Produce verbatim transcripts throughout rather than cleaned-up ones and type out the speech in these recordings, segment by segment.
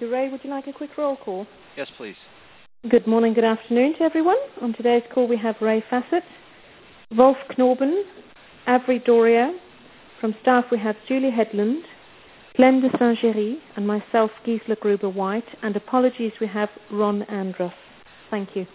you. Ray, would you like a quick roll call? Yes, please. Good morning, good afternoon to everyone. On today's call we have Ray Fassett, Wolf Knorben, Avery Doria. From staff we have Julie Headland, Glenn de Saint-Géry, and myself, Gisela Gruber-White. And apologies, we have Ron Andrus. Thank you.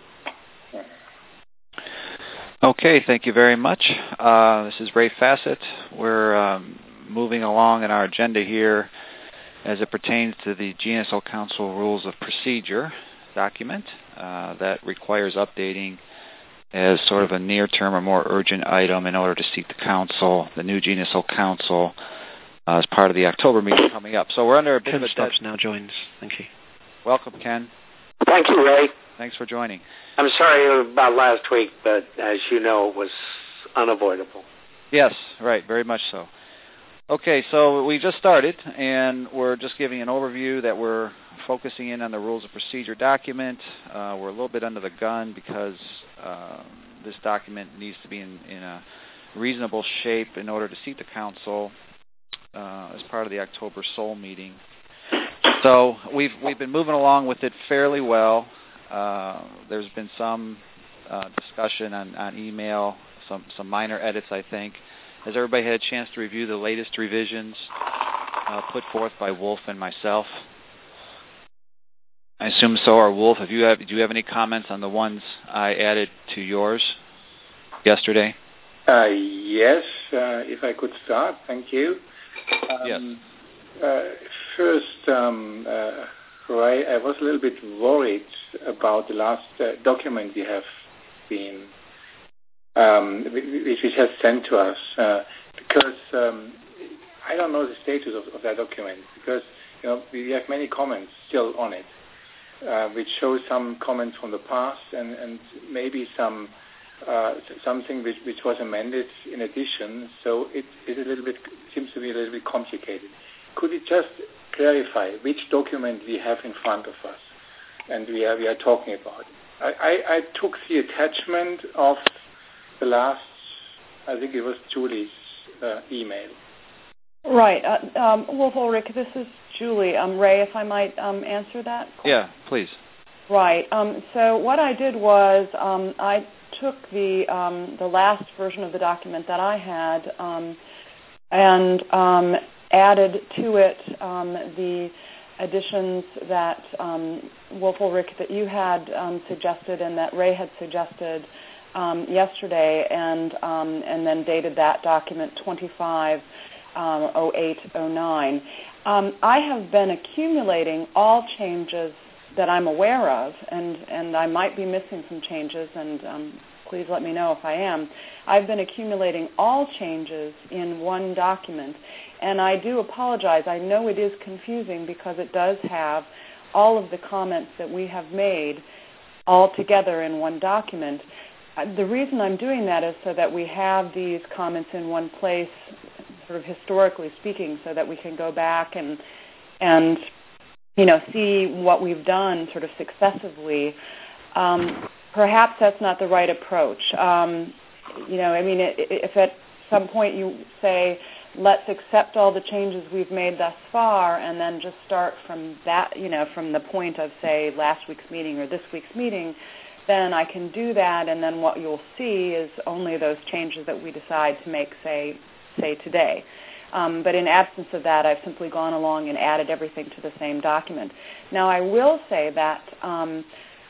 Okay, thank you very much. Uh, this is Ray Fassett. We're um, moving along in our agenda here as it pertains to the G N S O Council Rules of Procedure document uh, that requires updating as sort of a near-term or more urgent item in order to seat the council, the new G N S O Council, uh, as part of the October meeting coming up. So we're under a bit Ken of a Stubbs dead... now joins. Thank you. Welcome, Ken. Thank you, Ray. Thanks for joining. I'm sorry about last week, but as you know, it was unavoidable. Yes, right, very much so. Okay, so we just started, and we're just giving an overview that we're focusing in on the Rules of Procedure document. Uh, we're a little bit under the gun because uh, this document needs to be in, in a reasonable shape in order to seat the council uh, as part of the October S O L meeting. So we've we've been moving along with it fairly well. Uh, there's been some uh, discussion on, on email, some some minor edits, I think. Has everybody had a chance to review the latest revisions uh, put forth by Wolf and myself? I assume so. Or Wolf, have you have, do you have any comments on the ones I added to yours yesterday? Uh, yes, uh, if I could start, thank you. Um, yes. Uh, first, um, uh, Ray, I was a little bit worried about the last uh, document we have been, um, which was has sent to us, uh, because um, I don't know the status of, of that document, because you know we have many comments still on it, uh, which shows some comments from the past and, and maybe some uh, something which, which was amended in addition. So it is a little bit seems to be a little bit complicated. Could you just clarify which document we have in front of us and we are, we are talking about? I, I, I took the attachment of the last, I think it was Julie's uh, email. Right. Uh, um, Wolf Ulrich, this is Julie. Um, Ray, if I might um, answer that? Yeah, please. Right. Um, so what I did was um, I took the um, the last version of the document that I had um, and um, added to it um, the additions that um, Wolf Ulrich, that you had um, suggested and that Ray had suggested um, yesterday, and um, and then dated that document twenty-five oh eight oh nine. Um, I have been accumulating all changes that I'm aware of, and, and I might be missing some changes, and um, please let me know if I am. I've been accumulating all changes in one document, and I do apologize. I know it is confusing because it does have all of the comments that we have made all together in one document. The reason I'm doing that is so that we have these comments in one place, sort of historically speaking, so that we can go back and and you know see what we've done sort of successively. Um, perhaps that's not the right approach. Um, you know, I mean, if at some point you say, let's accept all the changes we've made thus far and then just start from that, you know, from the point of, say, last week's meeting or this week's meeting, then I can do that, and then what you'll see is only those changes that we decide to make, say, say today. Um, but in absence of that, I've simply gone along and added everything to the same document. Now, I will say that um,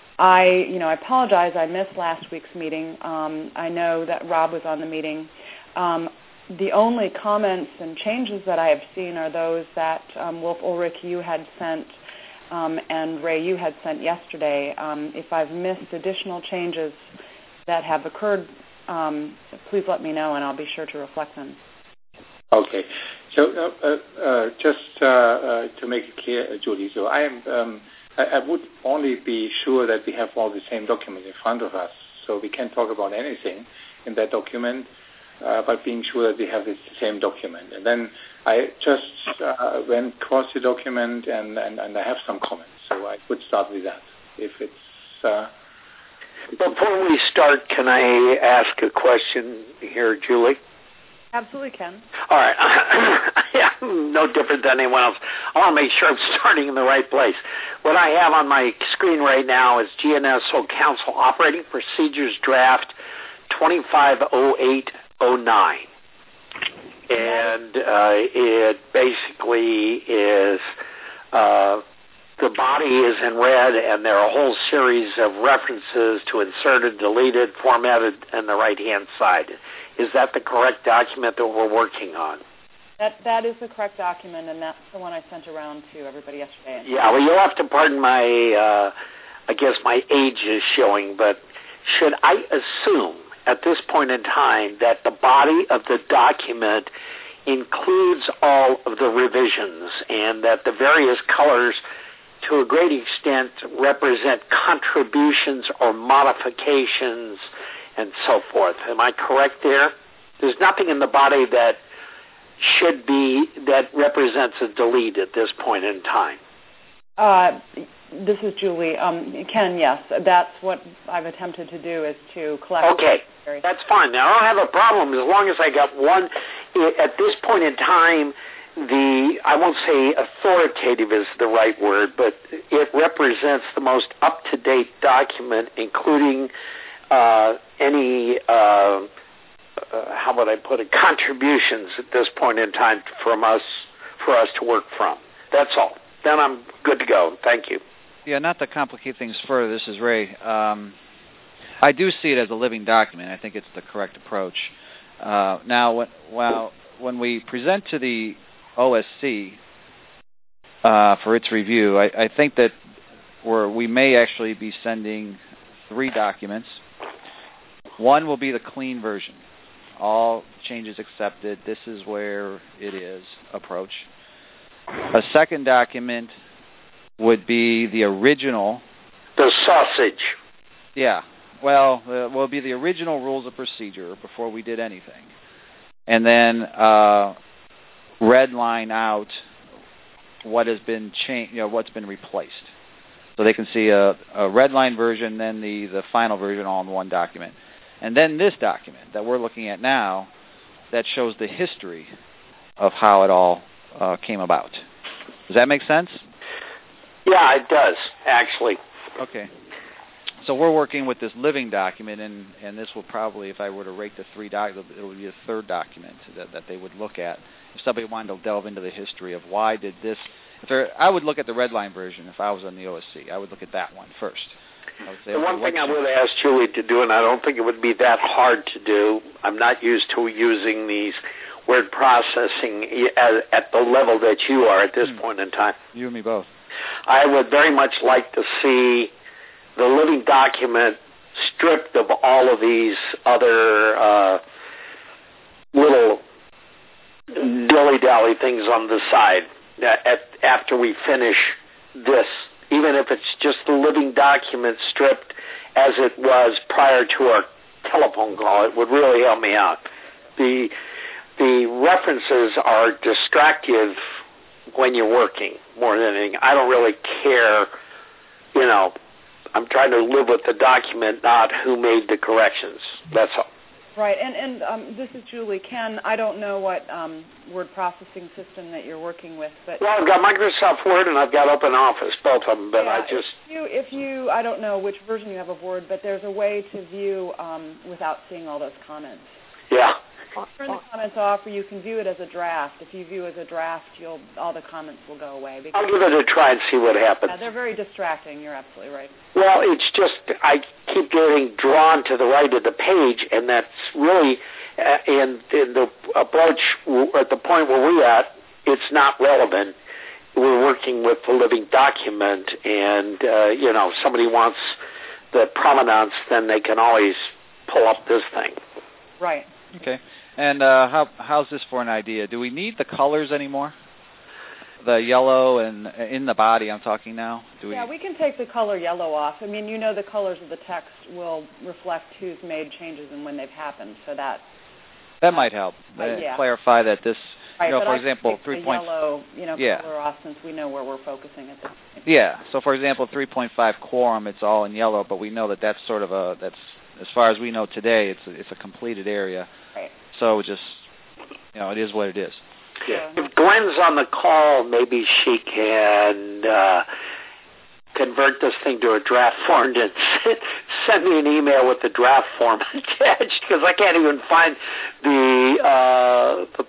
I, you know, I apologize. I missed last week's meeting. Um, I know that Rob was on the meeting. Um, the only comments and changes that I have seen are those that um, Wolf Ulrich, you had sent, um, and Ray, you had sent yesterday. Um, if I've missed additional changes that have occurred, um, please let me know, and I'll be sure to reflect them. Okay. So uh, uh, uh, just uh, uh, to make it clear, uh, Julie, so I am. Um, I, I would only be sure that we have all the same document in front of us, so we can talk about anything in that document, uh, but being sure that we have the same document. And then I just uh, went across the document, and, and, and I have some comments, so I would start with that. If it's uh, Before we start, can I ask a question here, Julie? Absolutely, Ken. All right. Yeah. no different than anyone else. I want to make sure I'm starting in the right place. What I have on my screen right now is G N S O Council Operating Procedures Draft twenty-five oh eight oh nine. And uh, it basically is, uh, the body is in red, and there are a whole series of references to inserted, deleted, formatted on the right-hand side. Is that the correct document that we're working on? That That is the correct document, and that's the one I sent around to everybody yesterday. Yeah, well, you'll have to pardon my, uh, I guess my age is showing, but should I assume at this point in time that the body of the document includes all of the revisions and that the various colors to a great extent represent contributions or modifications and so forth? Am I correct there? There's nothing in the body that should be, that represents a delete at this point in time. Uh, this is Julie. Um, Ken, yes, that's what I've attempted to do, is to collect. Okay, that's fine. Now, I don't have a problem as long as I got one. At this point in time, the, I won't say authoritative is the right word, but it represents the most up-to-date document, including uh, any, uh, uh, how would I put it, contributions at this point in time from us, for us to work from. That's all. Then I'm good to go. Thank you. Yeah, not to complicate things further, this is Ray. Um, I do see it as a living document. I think it's the correct approach. Uh, now, when, well, when we present to the O S C uh, for its review, I, I think that we're, we may actually be sending three documents. One will be the clean version. All changes accepted. This is where it is approach. A second document would be the original. The sausage. Yeah. Well, uh, will be the original rules of procedure before we did anything. And then uh, red line out what has been changed, you know, what's been replaced. So they can see a, a red line version, then the, the final version all in one document. And then this document that we're looking at now that shows the history of how it all uh, came about. Does that make sense? Yeah, it does, actually. Okay. So we're working with this living document, and, and this will probably, if I were to rate the three documents, it would be a third document that, that they would look at. If somebody wanted to delve into the history of why did this, if there, I would look at the red line version if I was on the O S C. I would look at that one first. I would say, the okay, one thing I would ask Julie to do, and I don't think it would be that hard to do, I'm not used to using these word processing at, at the level that you are at this hmm. point in time. You and me both. I would very much like to see the living document stripped of all of these other uh, little dilly-dally things on the side at, after we finish this, even if it's just the living document stripped as it was prior to our telephone call. It would really help me out. The the references are distractive when you're working more than anything. I don't really care, you know, I'm trying to live with the document, not who made the corrections. That's all. Right, and, and um, this is Julie. Ken, I don't know what um, word processing system that you're working with, but well, I've got Microsoft Word and I've got Open Office, both of them. But yeah, I just if you, if you, I don't know which version you have of Word, but there's a way to view um, without seeing all those comments. Yeah. Turn the comments off, or you can view it as a draft. If you view it as a draft, you'll all the comments will go away. I'll give it a try and see what happens. Yeah, they're very distracting. You're absolutely right. Well, it's just I keep getting drawn to the right of the page, and that's really uh, in, in the approach at the point where we're at, it's not relevant. We're working with the living document, and uh, you know, somebody wants the provenance, then they can always pull up this thing. Right. Okay. And uh, how how's this for an idea? Do we need the colors anymore? The yellow and in the body, I'm talking now. Do we? Yeah, we can take the color yellow off. I mean, you know, the colors of the text will reflect who's made changes and when they've happened. So that that might help uh, yeah. clarify that this. Right, you know, but for I example, three point yellow, you know, yeah. color off since we know where we're focusing at this point. Yeah. So, for example, three point five quorum, it's all in yellow, but we know that that's sort of a that's as far as we know today, it's a, it's a completed area. Right. So just, you know, it is what it is. Yeah. If Gwen's on the call, maybe she can uh, convert this thing to a draft form and send me an email with the draft form attached, because I can't even find the, uh, the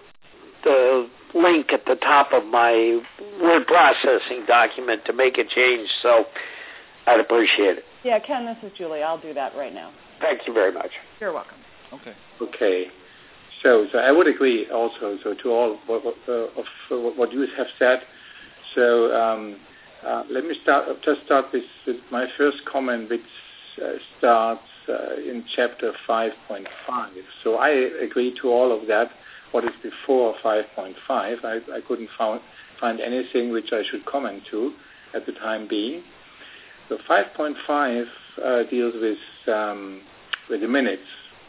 the link at the top of my word processing document to make a change. So I'd appreciate it. Yeah, Ken, this is Julie. I'll do that right now. Thank you very much. You're welcome. Okay. Okay. So, so I would agree also. So to all what, what, uh, of uh, what you have said. So um, uh, let me start. Just start with, with my first comment, which uh, starts uh, in chapter five point five. So I agree to all of that. What is before five point five? I, I couldn't found, find anything which I should comment to at the time being. So five point five uh, deals with um, with the minutes,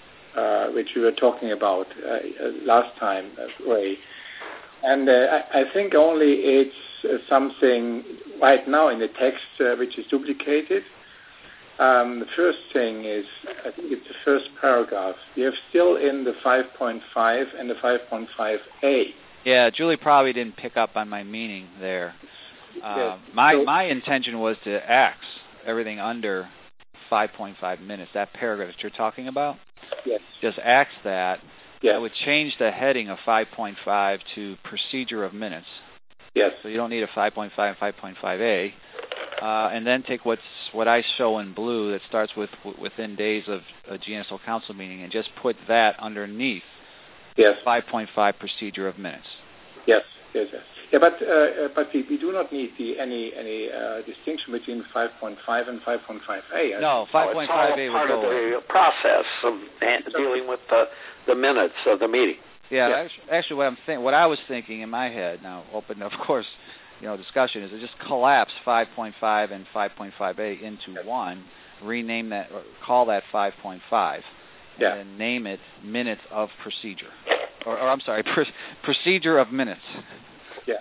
uh, which we were talking about uh, uh, last time, uh, Ray. And uh, I, I think only it's uh, something right now in the text uh, which is duplicated. Um, the first thing is, I think it's the first paragraph. You have still in the five point five and the five point five A. Yeah, Julie probably didn't pick up on my meaning there. Uh, yes. My so, my intention was to axe everything under five point five minutes, that paragraph that you're talking about. Yes. Just axe that. Yes. I would change the heading of five point five to procedure of minutes. Yes. So you don't need a five point five and five point five A. Uh, and then take what's what I show in blue that starts with w- within days of a G N S O Council meeting, and just put that underneath yes. five point five procedure of minutes. Yes, yes, yes. Yeah, but uh, but we, we do not need the, any any uh, distinction between five point five and five point five A. No, five point five A oh, would part go of the process of dealing with the, the minutes of the meeting. Yeah, yes. actually, actually, what I'm think, what I was thinking in my head, now open, of course, you know, discussion is to just collapse five point five and five point five A into yes. one, rename that, or call that five point five, and yeah. then name it minutes of procedure, or, or I'm sorry, pr- procedure of minutes. Yeah,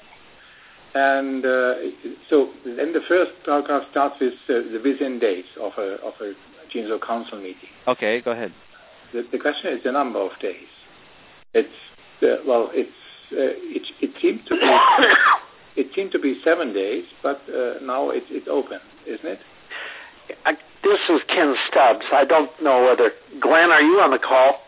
and uh, so then the first paragraph starts with uh, the within days of a of a G N S O Council meeting. Okay, go ahead. The, the question is the number of days. It's uh, well, it's uh, it it seemed to be. It seemed to be seven days, but uh, now it's it's open, isn't it? I, this is Ken Stubbs. I don't know whether Glenn, are you on the call?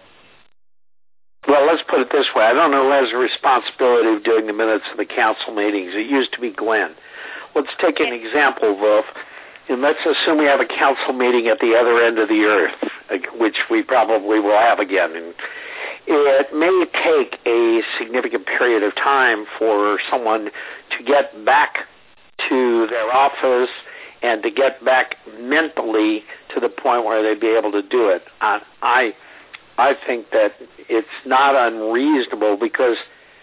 Well, let's put it this way. I don't know who has the responsibility of doing the minutes of the council meetings. It used to be Glenn. Let's take an example, Wolf, and let's assume we have a council meeting at the other end of the earth, which we probably will have again. And it may take a significant period of time for someone to get back to their office and to get back mentally to the point where they'd be able to do it. Uh, I I think that it's not unreasonable because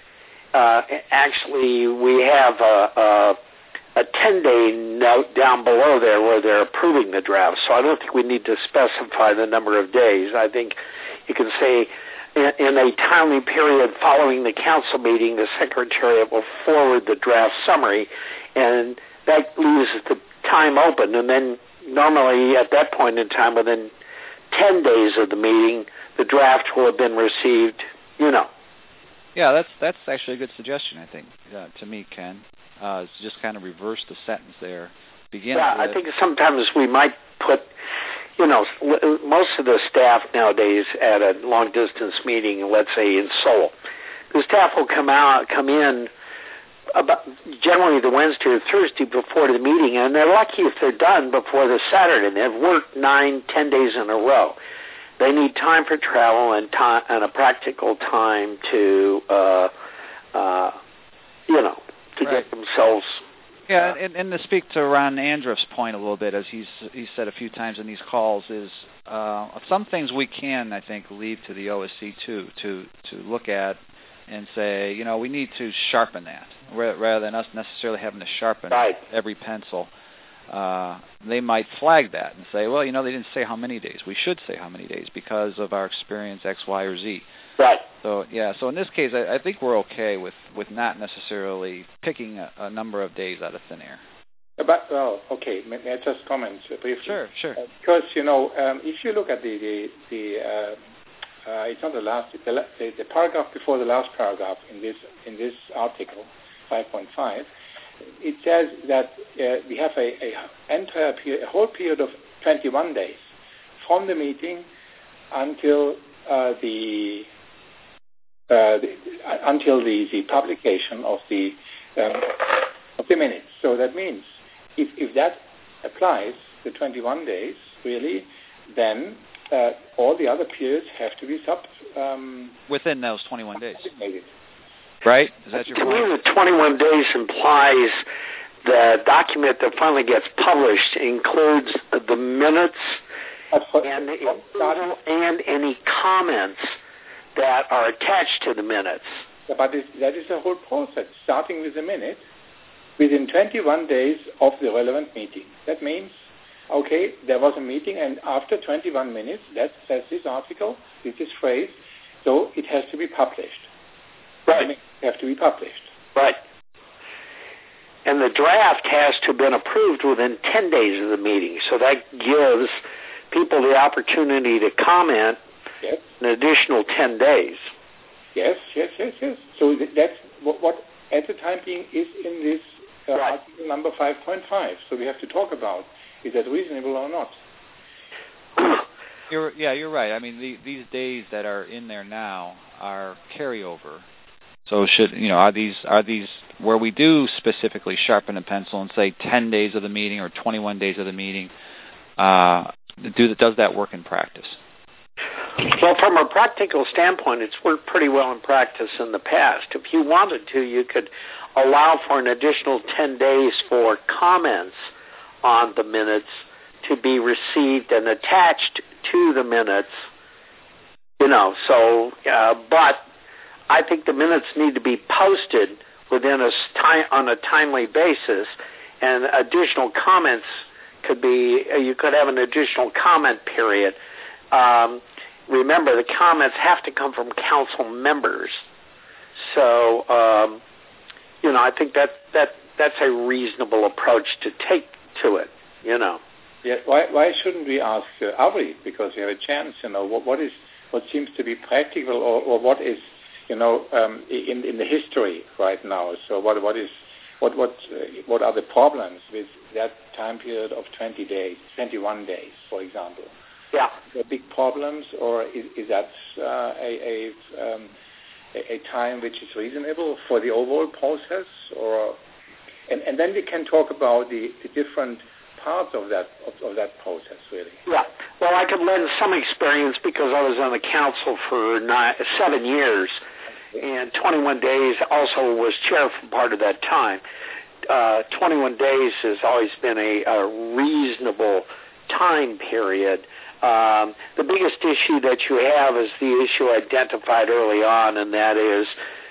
uh, actually we have a, a, a ten-day note down below there where they're approving the draft, so I don't think we need to specify the number of days. I think you can say in a timely period following the council meeting, the Secretariat will forward the draft summary, and that leaves the time open. And then normally at that point in time, within ten days of the meeting, the draft will have been received, you know. Yeah, that's that's actually a good suggestion, I think, uh, to me, Ken. Uh, it's just kind of reverse the sentence there. Begin yeah, with, I think sometimes we might put... You know, most of the staff nowadays at a long-distance meeting, let's say in Seoul, the staff will come out, come in about generally the Wednesday or Thursday before the meeting, and they're lucky if they're done before the Saturday. They've worked nine, ten days in a row. They need time for travel and time and a practical time to, uh, uh, you know, to right. get themselves. Yeah, and, and to speak to Ron Andruff's point a little bit, as he's he said a few times in these calls, is uh, some things we can, I think, leave to the O S C too, to to look at and say, you know, we need to sharpen that rather than us necessarily having to sharpen right. every pencil. Uh, they might flag that and say, well, you know, they didn't say how many days. We should say how many days because of our experience X, Y, or Z. Right. So, yeah, so in this case, I, I think we're okay with, with not necessarily picking a, a number of days out of thin air. But, well, okay, may, may I just comment briefly? Sure, sure. Uh, because, you know, um, if you look at the, the, the uh, it's not the last, it's the, the, the paragraph before the last paragraph in this in this article, five point five. It says that uh, we have a, a entire period, a whole period of twenty-one days from the meeting until uh, the, uh, the until the, the publication of the um, of the minutes. So that means if if that applies, the twenty-one days really, then uh, all the other periods have to be sub um, within those twenty-one days. Designated. Right? Is that your to point? me, the twenty-one days implies the document that finally gets published includes the minutes for, and, the, and any comments that are attached to the minutes. But this, that is the whole process, starting with the minute, within twenty-one days of the relevant meeting. That means, okay, there was a meeting, and after twenty-one minutes, that says this article, this is phrase, so it has to be published. Right. It has to be published. Right. And the draft has to have been approved within ten days of the meeting, so that gives people the opportunity to comment yes. an additional ten days. Yes, yes, yes, yes. So that's what, what at the time being is in this uh, right. article number five point five. So we have to talk about, is that reasonable or not? You're, yeah, you're right. I mean, the, these days that are in there now are carryover. So should you know are these are these where we do specifically sharpen a pencil and say ten days of the meeting or twenty-one days of the meeting? Uh, do does that work in practice? Well, from a practical standpoint, it's worked pretty well in practice in the past. If you wanted to, you could allow for an additional ten days for comments on the minutes to be received and attached to the minutes. You know, so uh, but. I think the minutes need to be posted within a time on a timely basis, and additional comments could be. You could have an additional comment period. Um, remember, the comments have to come from council members. So, um, you know, I think that that that's a reasonable approach to take to it. You know. Yeah. Why why shouldn't we ask uh, Avri, because we have a chance? You know, what what is what seems to be practical, or, or what is you know, um, in in the history right now. So what what is what what uh, what are the problems with that time period of twenty days, twenty-one days, for example? Yeah, are there big problems, or is, is that uh, a a, um, a a time which is reasonable for the overall process? Or and and then we can talk about the, the different parts of that of, of that process, really. Yeah. Well, I could lend some experience because I was on the council for nine, seven years. And twenty-one days also was chair for part of that time. Uh, twenty-one days has always been a, a reasonable time period. Um, the biggest issue that you have is the issue identified early on, and that is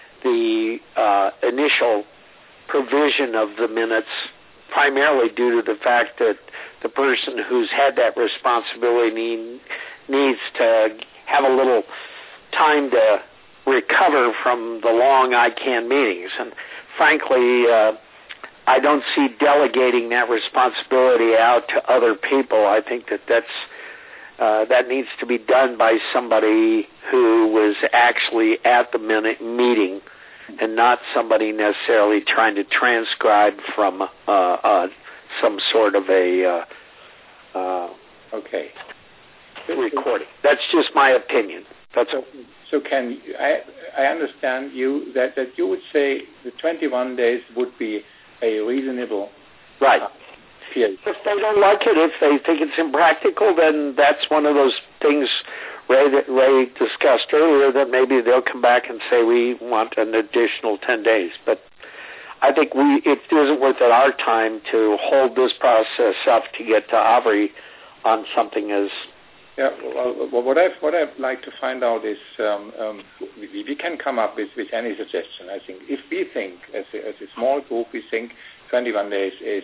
the uh, initial provision of the minutes, primarily due to the fact that the person who's had that responsibility need, needs to have a little time to recover from the long I CAN meetings. And frankly, uh, I don't see delegating that responsibility out to other people. I think that that's, uh, that needs to be done by somebody who was actually at the minute meeting and not somebody necessarily trying to transcribe from uh, uh, some sort of a uh, uh, okay recording. That's just my opinion. That's so, so can I I understand you that, that you would say the twenty-one days would be a reasonable right uh, period. If they don't like it, if they think it's impractical, then that's one of those things Ray that Ray discussed earlier, that maybe they'll come back and say we want an additional ten days. But I think we it isn't worth it our time to hold this process up to get to Avri on something as. Yeah, well, what I've what I'd like to find out is um, um, we, we can come up with, with any suggestion. I think if we think as a, as a small group, we think twenty-one days is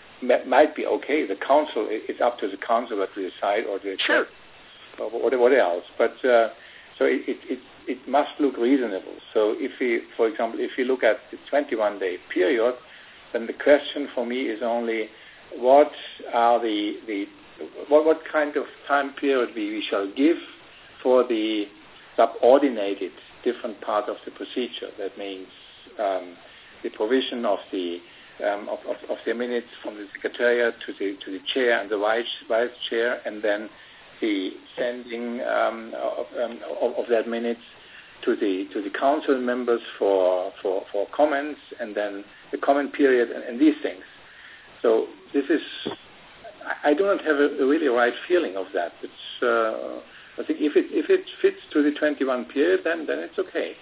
might be okay. The council, it's up to the council to decide or to sure. or whatever else. But uh, so it, it it it must look reasonable. So if we, for example, if you look at the twenty-one day period, then the question for me is only what are the the What, what kind of time period we, we shall give for the subordinated different parts of the procedure. That means um, the provision of the um, of, of, of the minutes from the secretariat to the to the chair and the vice vice chair, and then the sending um, of, um, of, of that minutes to the to the council members for for, for comments, and then the comment period, and, and these things. So this is, I do not have a, a really right feeling of that. It's, uh, I think if it if it fits to the twenty-one period, then then it's okay.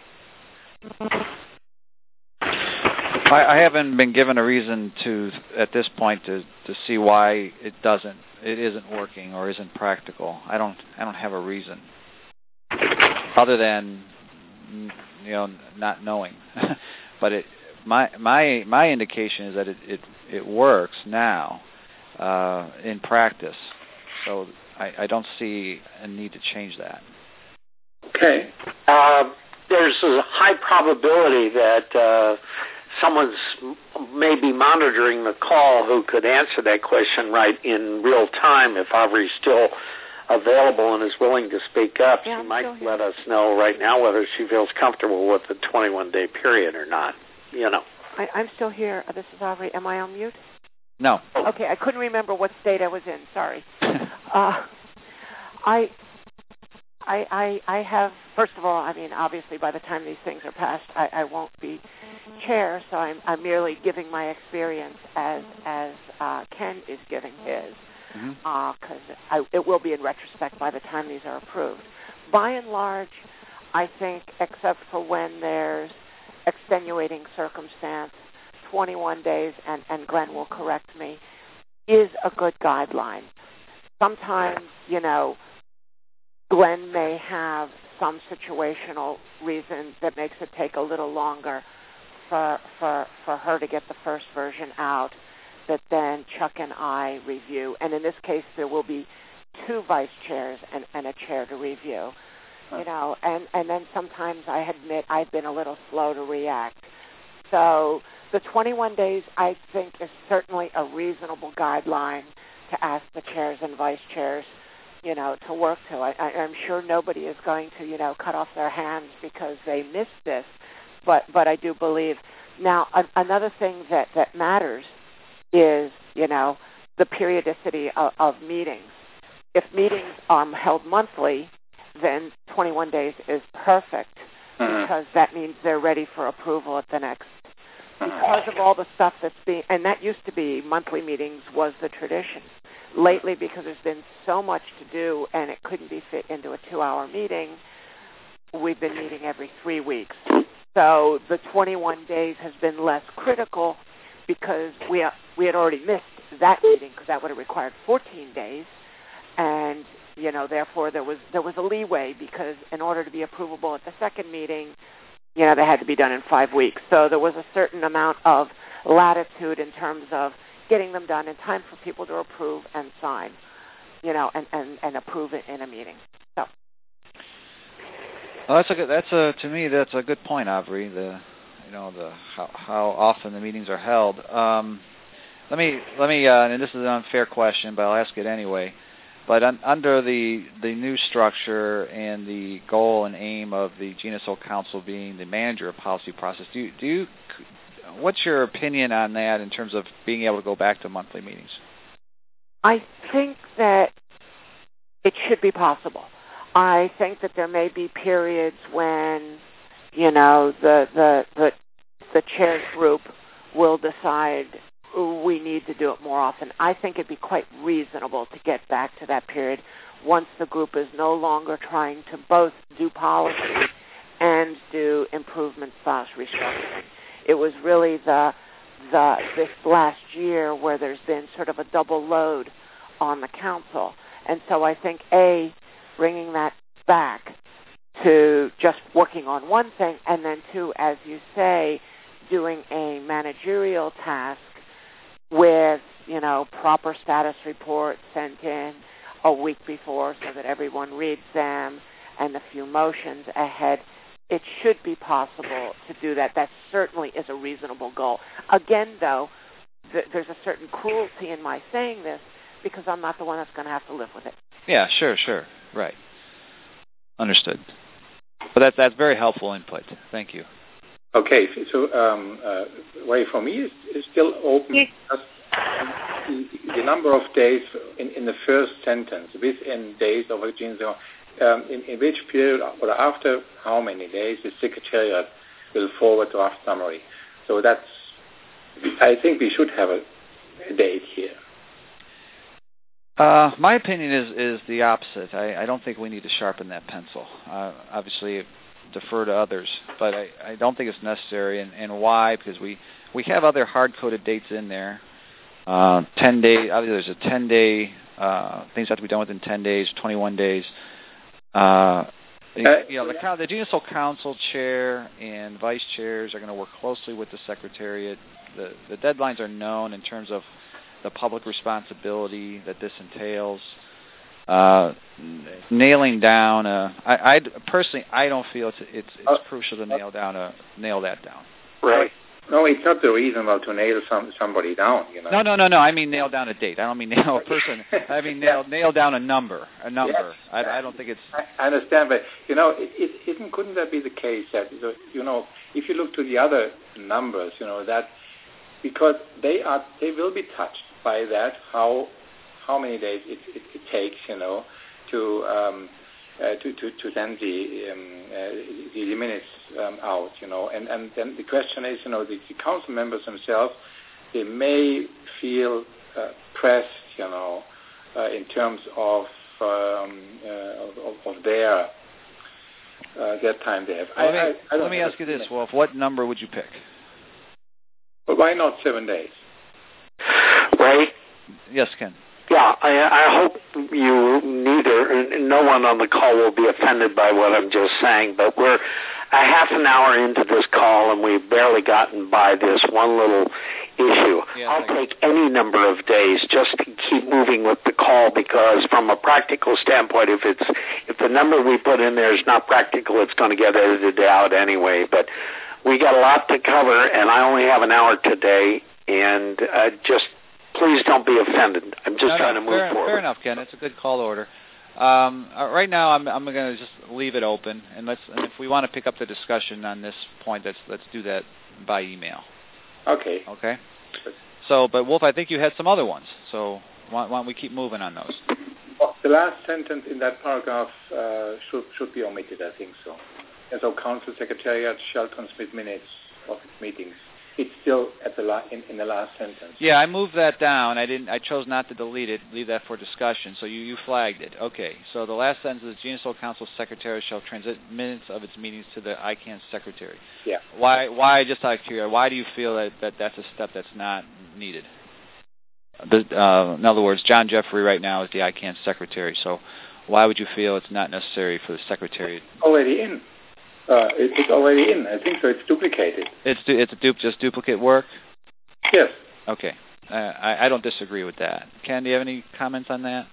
I, I haven't been given a reason to, at this point, to, to see why it doesn't, it isn't working or isn't practical. I don't, I don't have a reason other than, you know, not knowing. But it, my, my, my indication is that it, it, it works now uh, in practice. So I, I don't see a need to change that. Okay. Uh, there's a high probability that uh, someone's maybe monitoring the call who could answer that question right in real time if Aubrey's still available and is willing to speak up. Yeah, she might let us know right now whether she feels comfortable with the twenty-one day period or not. You know. I, I'm still here. This is Aubrey. Am I on mute? No. Okay, I couldn't remember what state I was in. Sorry. uh, I, I, I, I have. First of all, I mean, obviously, by the time these things are passed, I, I won't be chair. So I'm, I'm merely giving my experience as as uh, Ken is giving his, because mm-hmm. uh, it will be in retrospect by the time these are approved. By and large, I think, except for when there's extenuating circumstance, twenty-one days, and, and Glenn will correct me, is a good guideline. Sometimes, you know, Glenn may have some situational reason that makes it take a little longer for, for, for her to get the first version out that then Chuck and I review. And in this case, there will be two vice chairs and, and a chair to review. You know, and, and then sometimes I admit I've been a little slow to react. So the twenty-one days, I think, is certainly a reasonable guideline to ask the chairs and vice chairs, you know, to work to. I, I, I'm sure nobody is going to, you know, cut off their hands because they missed this, but but I do believe. Now, a, another thing that, that matters is, you know, the periodicity of, of meetings. If meetings are held monthly, then twenty-one days is perfect mm-hmm. because that means they're ready for approval at the next. Because of all the stuff that's being, and that used to be monthly meetings was the tradition. Lately, because there's been so much to do and it couldn't be fit into a two-hour meeting, we've been meeting every three weeks. So the twenty-one days has been less critical because we we had already missed that meeting because that would have required fourteen days, and you know, therefore there was there was a leeway because in order to be approvable at the second meeting, you know, they had to be done in five weeks. So there was a certain amount of latitude in terms of getting them done in time for people to approve and sign, you know, and, and, and approve it in a meeting. So. Well, that's a good, that's a to me that's a good point, Aubrey. The you know the how, how often the meetings are held. Um, let me let me uh, and this is an unfair question, but I'll ask it anyway. But un, under the the new structure and the goal and aim of the G N S O Council being the manager of policy process, do you, do you, what's your opinion on that in terms of being able to go back to monthly meetings? I think that it should be possible. I think that there may be periods when, you know, the the the, the chairs group will decide we need to do it more often. I think it'd be quite reasonable to get back to that period once the group is no longer trying to both do policy and do improvement slash restructuring. It was really the the this last year where there's been sort of a double load on the council. And so I think, A, bringing that back to just working on one thing, and then, two, as you say, doing a managerial task with, you know, proper status reports sent in a week before so that everyone reads them and a few motions ahead. It should be possible to do that. That certainly is a reasonable goal. Again, though, th- there's a certain cruelty in my saying this because I'm not the one that's going to have to live with it. Yeah, sure, sure. Right. Understood. But that's that's very helpful input. Thank you. Okay, so um, uh, way for me is, is still open. Yes. Just the, the number of days in, in the first sentence, within days of a gene zone, um, in, in which period or after how many days the Secretariat will forward draft summary. So that's, I think we should have a, a date here. Uh, my opinion is is the opposite. I, I don't think we need to sharpen that pencil. Uh, obviously, defer to others, but I, I don't think it's necessary. And, and why? Because we, we have other hard-coded dates in there. Uh, ten days. There's a ten-day uh, things have to be done within ten days, twenty-one days. Uh, uh, you know, the, the Genusol Council chair and vice chairs are going to work closely with the Secretariat. The, the deadlines are known in terms of the public responsibility that this entails. Uh, nailing down, a, I, I personally, I don't feel it's it's, it's uh, crucial to nail down a nail that down. Right. No, it's not the reason well, to nail some somebody down. You know. No, no, no, no. I mean nail down a date. I don't mean nail a person. I mean nail nail down a number. A number. Yes. I, I don't think it's. I understand, but you know, it, it isn't. Couldn't that be the case that you know, if you look to the other numbers, you know that because they are they will be touched by that, how how many days it, it, it takes, you know, to um, uh, to, to to send the um, uh, the minutes um, out, you know, and and then the question is, you know, the, the council members themselves, they may feel uh, pressed, you know, uh, in terms of um, uh, of, of their uh, their time they have. Well, I, let me, I, I let me ask you this, Wolf. What number would you pick? Well, why not seven days? Right? Yes, Ken. Yeah, I, I hope you neither, and no one on the call will be offended by what I'm just saying, but we're a half an hour into this call and we've barely gotten by this one little issue. Yeah, I'll take any number of days just to keep moving with the call because from a practical standpoint, if it's if the number we put in there is not practical, it's going to get edited out anyway. But we got a lot to cover, and I only have an hour today, and uh, just please don't be offended. I'm just no, trying no, to move fair, forward. Fair enough, Ken. It's a good call to order. Um, uh, right now, I'm, I'm going to just leave it open, and let's. And if we want to pick up the discussion on this point, let's let's do that by email. Okay. Okay. So, but Wolf, I think you had some other ones. So why, why don't we keep moving on those? Well, the last sentence in that paragraph uh, should should be omitted. I think so. And so, Council Secretariat shall transmit minutes of its meetings. It's still at the la- in, in the last sentence. Yeah, I moved that down. I didn't. I chose not to delete it. Leave that for discussion. So you, you flagged it. Okay. So the last sentence is Genusol Council Secretary shall transmit minutes of its meetings to the I CAN Secretary. Yeah. Why? Why? Just out of curiosity, why do you feel that, that that's a step that's not needed? The, uh, in other words, John Jeffrey right now is the I CAN Secretary. So why would you feel it's not necessary for the Secretary? Already in. Uh, it, it's already in. I think so. It's duplicated. It's du- it's a du- just duplicate work. Yes. Okay. Uh, I, I don't disagree with that. Ken, do you have any comments on that?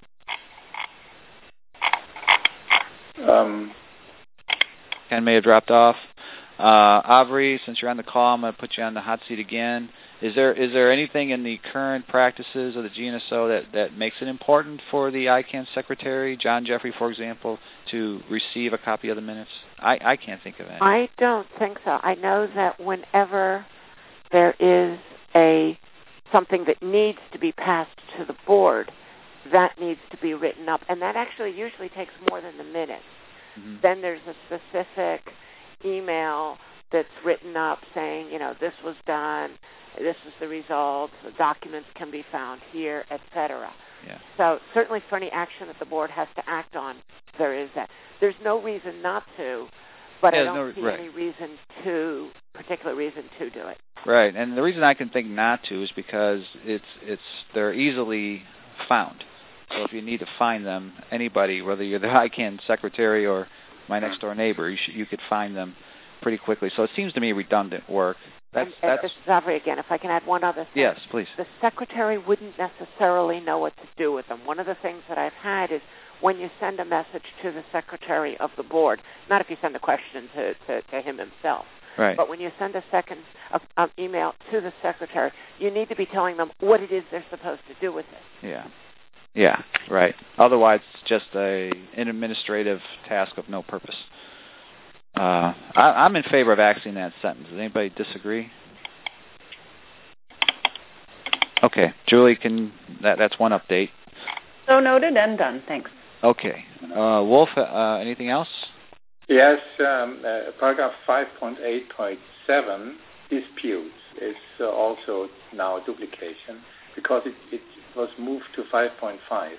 Um, Ken may have dropped off. Uh, Avri, since you're on the call, I'm going to put you on the hot seat again. Is there is there anything in the current practices of the G N S O that, that makes it important for the I CAN Secretary, John Jeffrey, for example, to receive a copy of the minutes? I, I can't think of any. I don't think so. I know that whenever there is a something that needs to be passed to the board, that needs to be written up, and that actually usually takes more than the minutes. Mm-hmm. Then there's a specific email that's written up saying, you know, this was done, this is the result, the documents can be found here, et cetera. Yeah. So certainly for any action that the board has to act on, there is that. There's no reason not to, but yeah, I don't no, see right. any reason to, particular reason to do it. Right, and the reason I can think not to is because it's it's they're easily found. So if you need to find them, anybody, whether you're the I CAN Secretary or my next door neighbor, you should, you could find them pretty quickly. So it seems to me redundant work. That's, and, that's, and this is Avery again. If I can add one other thing. Yes, please. The secretary wouldn't necessarily know what to do with them. One of the things that I've had is when you send a message to the secretary of the board, not if you send a question to, to, to him himself, right. but when you send a second uh, um, email to the secretary, you need to be telling them what it is they're supposed to do with it. Yeah. Yeah, right. Otherwise, it's just a, an administrative task of no purpose. Uh, I, I'm in favor of axing that sentence. Does anybody disagree? Okay, Julie, can that that's one update. So noted and done. Thanks. Okay, uh, Wolf. Uh, anything else? Yes, um, uh, paragraph five point eight point seven, disputes, is uh, also now duplication because it, it was moved to five point five.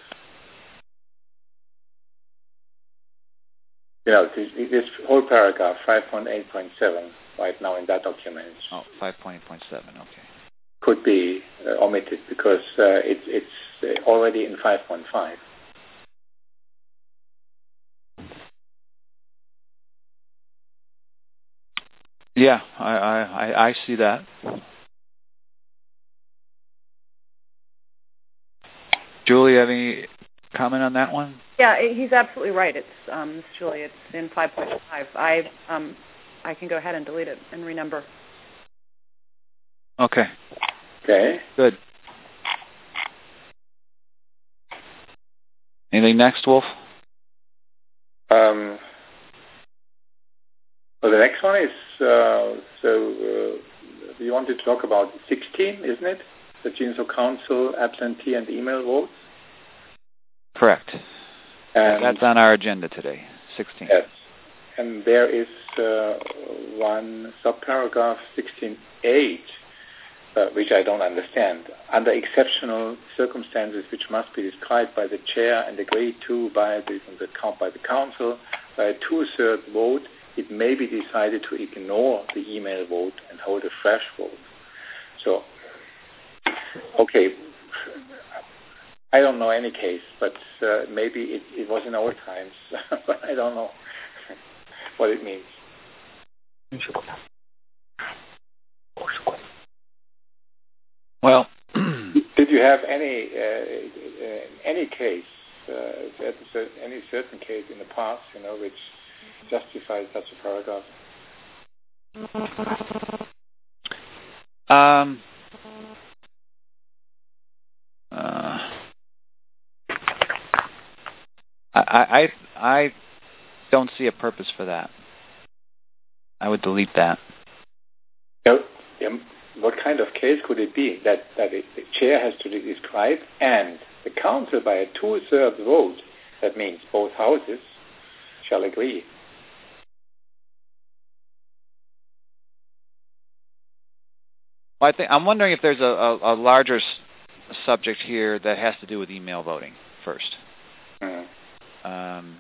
You know, this, this whole paragraph, five point eight point seven, right now in that document. Oh, five point eight point seven, okay. Could be uh, omitted because uh, it, it's already in five point five. Yeah, I, I, I see that. Julie, have any comment on that one? Yeah, he's absolutely right. It's um, Julie. It's in five point five. I um, I can go ahead and delete it and renumber. Okay. Okay. Good. Anything next, Wolf? Um. Well, the next one is uh, so. Uh, you want to talk about sixteen, isn't it? The G N S O Council absentee and email votes. Correct. And that's on our agenda today, sixteen. Yes. And there is uh, one subparagraph, sixteen eight, uh, which I don't understand. Under exceptional circumstances which must be described by the chair and agreed to by the, the, by the council, by a two-thirds vote, it may be decided to ignore the email vote and hold a fresh vote. So, okay, I don't know any case, but uh, maybe it, it was in old times, but I don't know what it means. Well, did you have any uh, uh, any case, uh, any certain case in the past, you know, which justifies such a paragraph? Um. Uh, I, I I don't see a purpose for that. I would delete that. No, um, what kind of case could it be that, that it, the chair has to describe and the council by a two-thirds vote, that means both houses, shall agree? Well, I think I'm wondering if there's a, a, a larger s- subject here that has to do with email voting first. Mm. Um,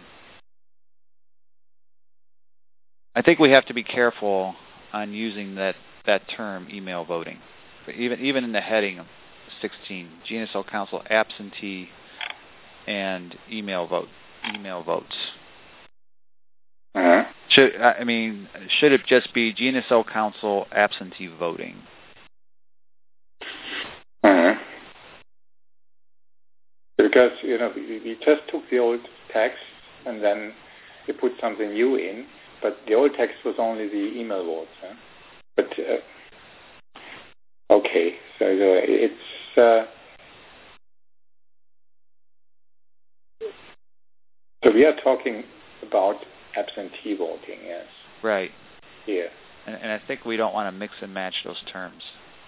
I think we have to be careful on using that, that term, email voting. But even even in the heading of sixteen, G N S O Council absentee and email vote, email votes. Mm-hmm. Should I mean should it just be G N S O Council absentee voting? Mm-hmm. Because you know we, we just took the old text and then we put something new in. But the old text was only the email votes. Huh? But, uh, okay, so uh, it's... Uh, so we are talking about absentee voting, yes. Right. Here. And, and I think we don't want to mix and match those terms.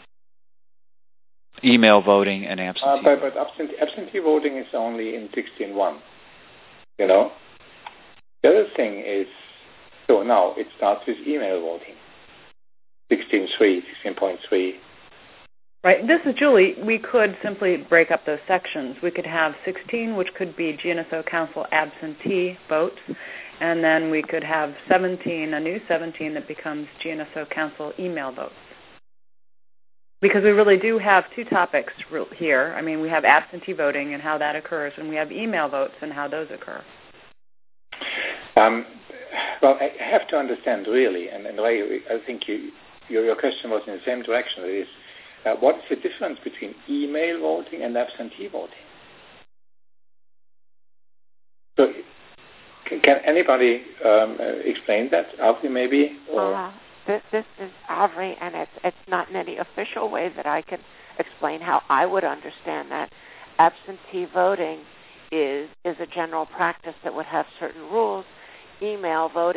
Email voting and absentee uh, but, but absentee, absentee voting is only in sixteen one, you know? The other thing is... So now it starts with email voting, sixteen three, sixteen point three. Right. This is Julie. We could simply break up those sections. We could have sixteen, which could be G N S O Council absentee votes, and then we could have seventeen, a new seventeen that becomes G N S O Council email votes. Because we really do have two topics here. I mean, we have absentee voting and how that occurs, and we have email votes and how those occur. Um, Well, I have to understand really, and, and I, I think you, your, your question was in the same direction. It is, uh, what is the difference between email voting and absentee voting? So, can, can anybody um, uh, explain that? Avri, maybe? Or? Uh, this, this is Avri, and it's it's not in any official way that I can explain how I would understand that. Absentee voting is is a general practice that would have certain rules. Email voting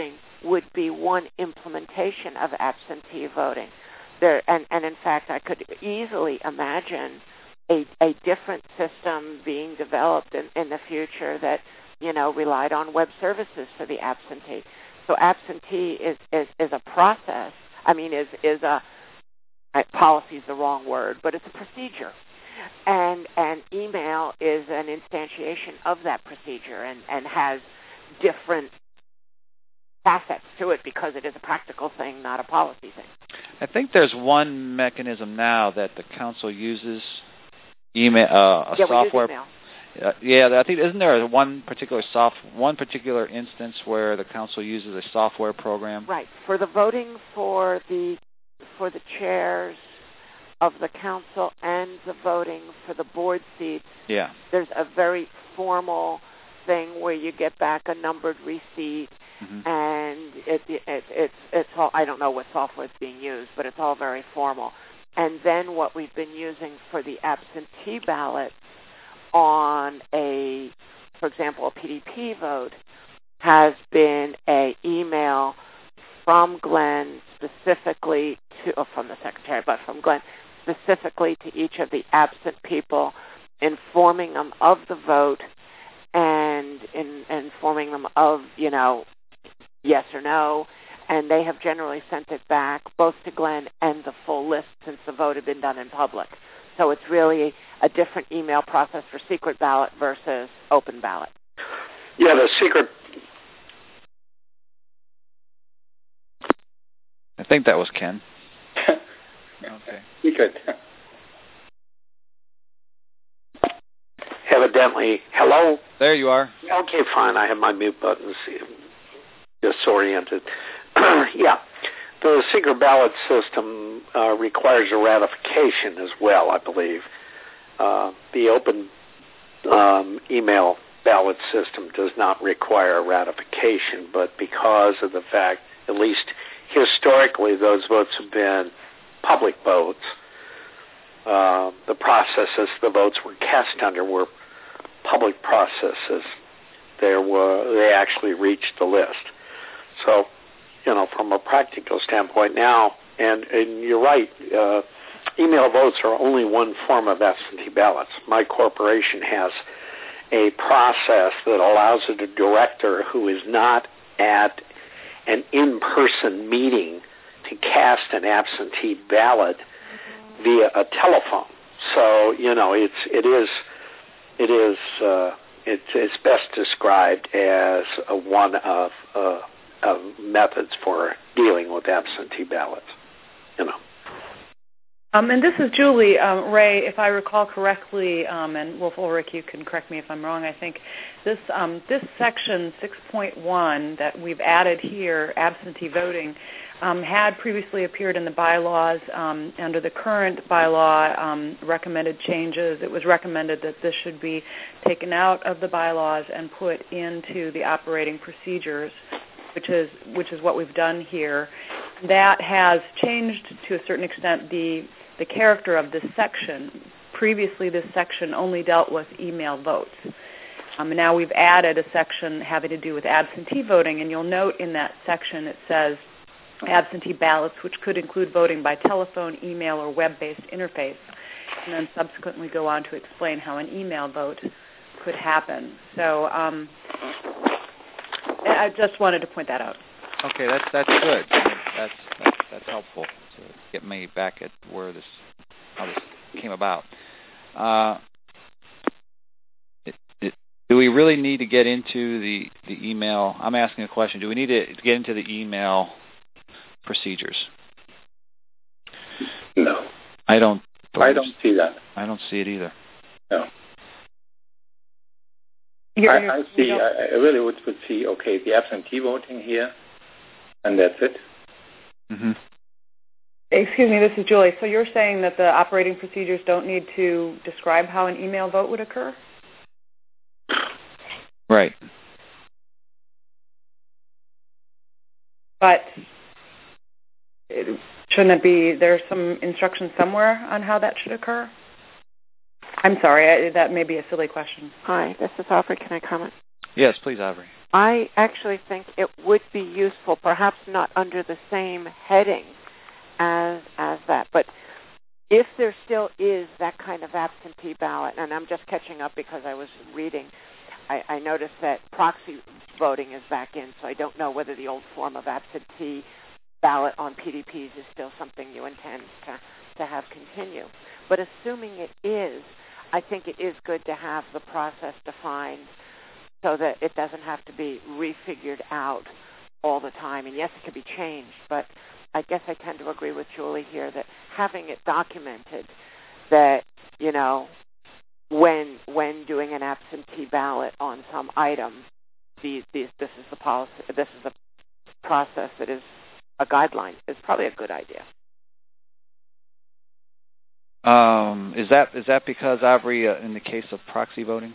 would be one implementation of absentee voting. There, and, and in fact, I could easily imagine a, a different system being developed in, in the future that, you know, relied on web services for the absentee. So absentee is, is, is a process. I mean, is is a policy is the wrong word, but it's a procedure. And and email is an instantiation of that procedure and, and has different facets to it because it is a practical thing, not a policy thing. I think there's one mechanism now that the council uses email, uh, a yeah, software. We use email. Uh, yeah, I think isn't there one particular soft one particular instance where the council uses a software program? Right, for the voting for the for the chairs of the council and the voting for the board seats. Yeah, there's a very formal thing where you get back a numbered receipt, mm-hmm. and it, it, it's it's all, I don't know what software is being used, but it's all very formal. And then what we've been using for the absentee ballot on a, for example, a P D P vote has been a email from Glenn specifically to, or from the secretary, but from Glenn specifically to each of the absent people, informing them of the vote and in, informing them of, you know, yes or no. And they have generally sent it back both to Glenn and the full list since the vote had been done in public. So it's really a different email process for secret ballot versus open ballot. Yeah, the secret. I think that was Ken. Okay. Secret. Evidently. Hello? There you are. Okay, fine. I have my mute button disoriented. Yeah. The secret ballot system uh, requires a ratification as well, I believe. Uh, the open um, email ballot system does not require a ratification, but because of the fact, at least historically, those votes have been public votes, uh, the processes the votes were cast under were public processes. There were they actually reached the list. So, you know, from a practical standpoint now, and, and you're right, uh, email votes are only one form of absentee ballots. My corporation has a process that allows the director who is not at an in-person meeting to cast an absentee ballot via a telephone. So, you know, it's it is it is uh, it, it's best described as a one of uh, of methods for dealing with absentee ballots. You know. Um, and this is Julie. Um, Ray, if I recall correctly, um, and Wolf Ulrich, you can correct me if I'm wrong, I think this um, this section six point one that we've added here, absentee voting, um, had previously appeared in the bylaws. Um, under the current bylaw um, recommended changes, it was recommended that this should be taken out of the bylaws and put into the operating procedures, which is which is what we've done here. That has changed to a certain extent the the character of this section. Previously, this section only dealt with email votes. Um, and now we've added a section having to do with absentee voting, and you'll note in that section it says absentee ballots, which could include voting by telephone, email, or web-based interface, and then subsequently go on to explain how an email vote could happen. So um, I just wanted to point that out. Okay, that's that's good. That's that's, that's helpful to get me back at where this how this came about. Uh, it, it, do we really need to get into the, the email? I'm asking a question. Do we need to get into the email procedures? No. I don't. I don't see that. I don't see it either. No. You're, I, you're, I see. I, I really would, would see. Okay, the absentee voting here, and that's it. Mm-hmm. Excuse me, this is Julie. So you're saying that the operating procedures don't need to describe how an email vote would occur? Right. But it, shouldn't it be, there's some instruction somewhere on how that should occur? I'm sorry, I, that may be a silly question. Hi, this is Aubrey. Can I comment? Yes, please, Aubrey. I actually think it would be useful, perhaps not under the same heading as as that, but if there still is that kind of absentee ballot, and I'm just catching up because I was reading, I, I noticed that proxy voting is back in, so I don't know whether the old form of absentee ballot on P D Ps is still something you intend to, to have continue. But assuming it is, I think it is good to have the process defined so that it doesn't have to be refigured out all the time. And yes, it can be changed, but I guess I tend to agree with Julie here that having it documented that, you know, when when doing an absentee ballot on some item, these, these, this is the policy, this is the process that is a guideline, is probably a good idea. Um, is that is that because, Aubrey, uh, in the case of proxy voting?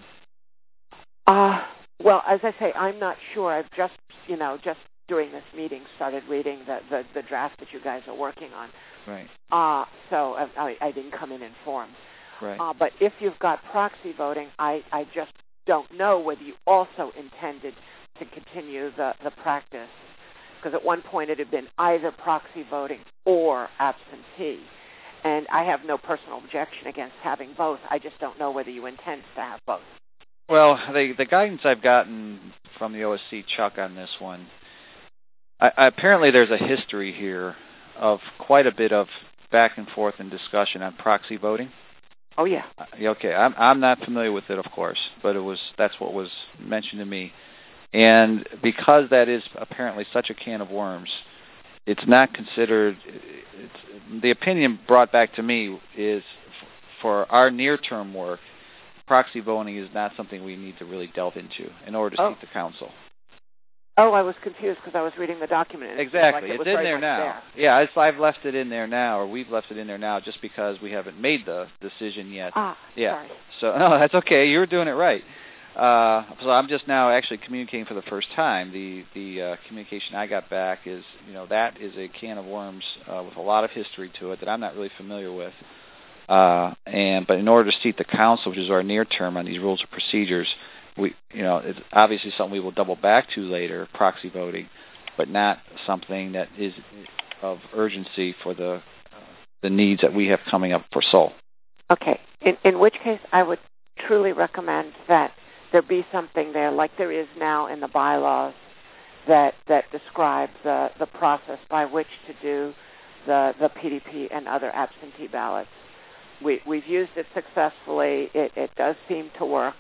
Uh, well, as I say, I'm not sure. I've just, you know, just during this meeting started reading the, the, the draft that you guys are working on. Right. Uh, so I, I didn't come in informed. Right. Uh, but if you've got proxy voting, I, I just don't know whether you also intended to continue the, the practice. Because at one point it had been either proxy voting or absentee. And I have no personal objection against having both. I just don't know whether you intend to have both. Well, the, the guidance I've gotten from the O S C, Chuck, on this one, I, I, apparently there's a history here of quite a bit of back and forth and discussion on proxy voting. Oh, yeah. Uh, okay, I'm, I'm not familiar with it, of course, but it was that's what was mentioned to me. And because that is apparently such a can of worms, it's not considered, it's, the opinion brought back to me is for our near-term work, proxy voting is not something we need to really delve into in order to oh. seat the council. Oh, I was confused because I was reading the document. And exactly. it it's in there now. There. Yeah, it's, I've left it in there now, or we've left it in there now just because we haven't made the decision yet. Ah, yeah. sorry. So, no, that's okay. You're doing it right. Uh, so I'm just now actually communicating for the first time. The the uh, communication I got back is, you know, that is a can of worms uh, with a lot of history to it that I'm not really familiar with. Uh, and but in order to seat the council, which is our near term on these rules of procedures, we, you know, it's obviously something we will double back to later, proxy voting, but not something that is of urgency for the uh, the needs that we have coming up for Seoul. Okay. In in which case, I would truly recommend that there be something there, like there is now in the bylaws, that that describe the, the process by which to do the, the P D P and other absentee ballots. We, we've used it successfully. It, it does seem to work.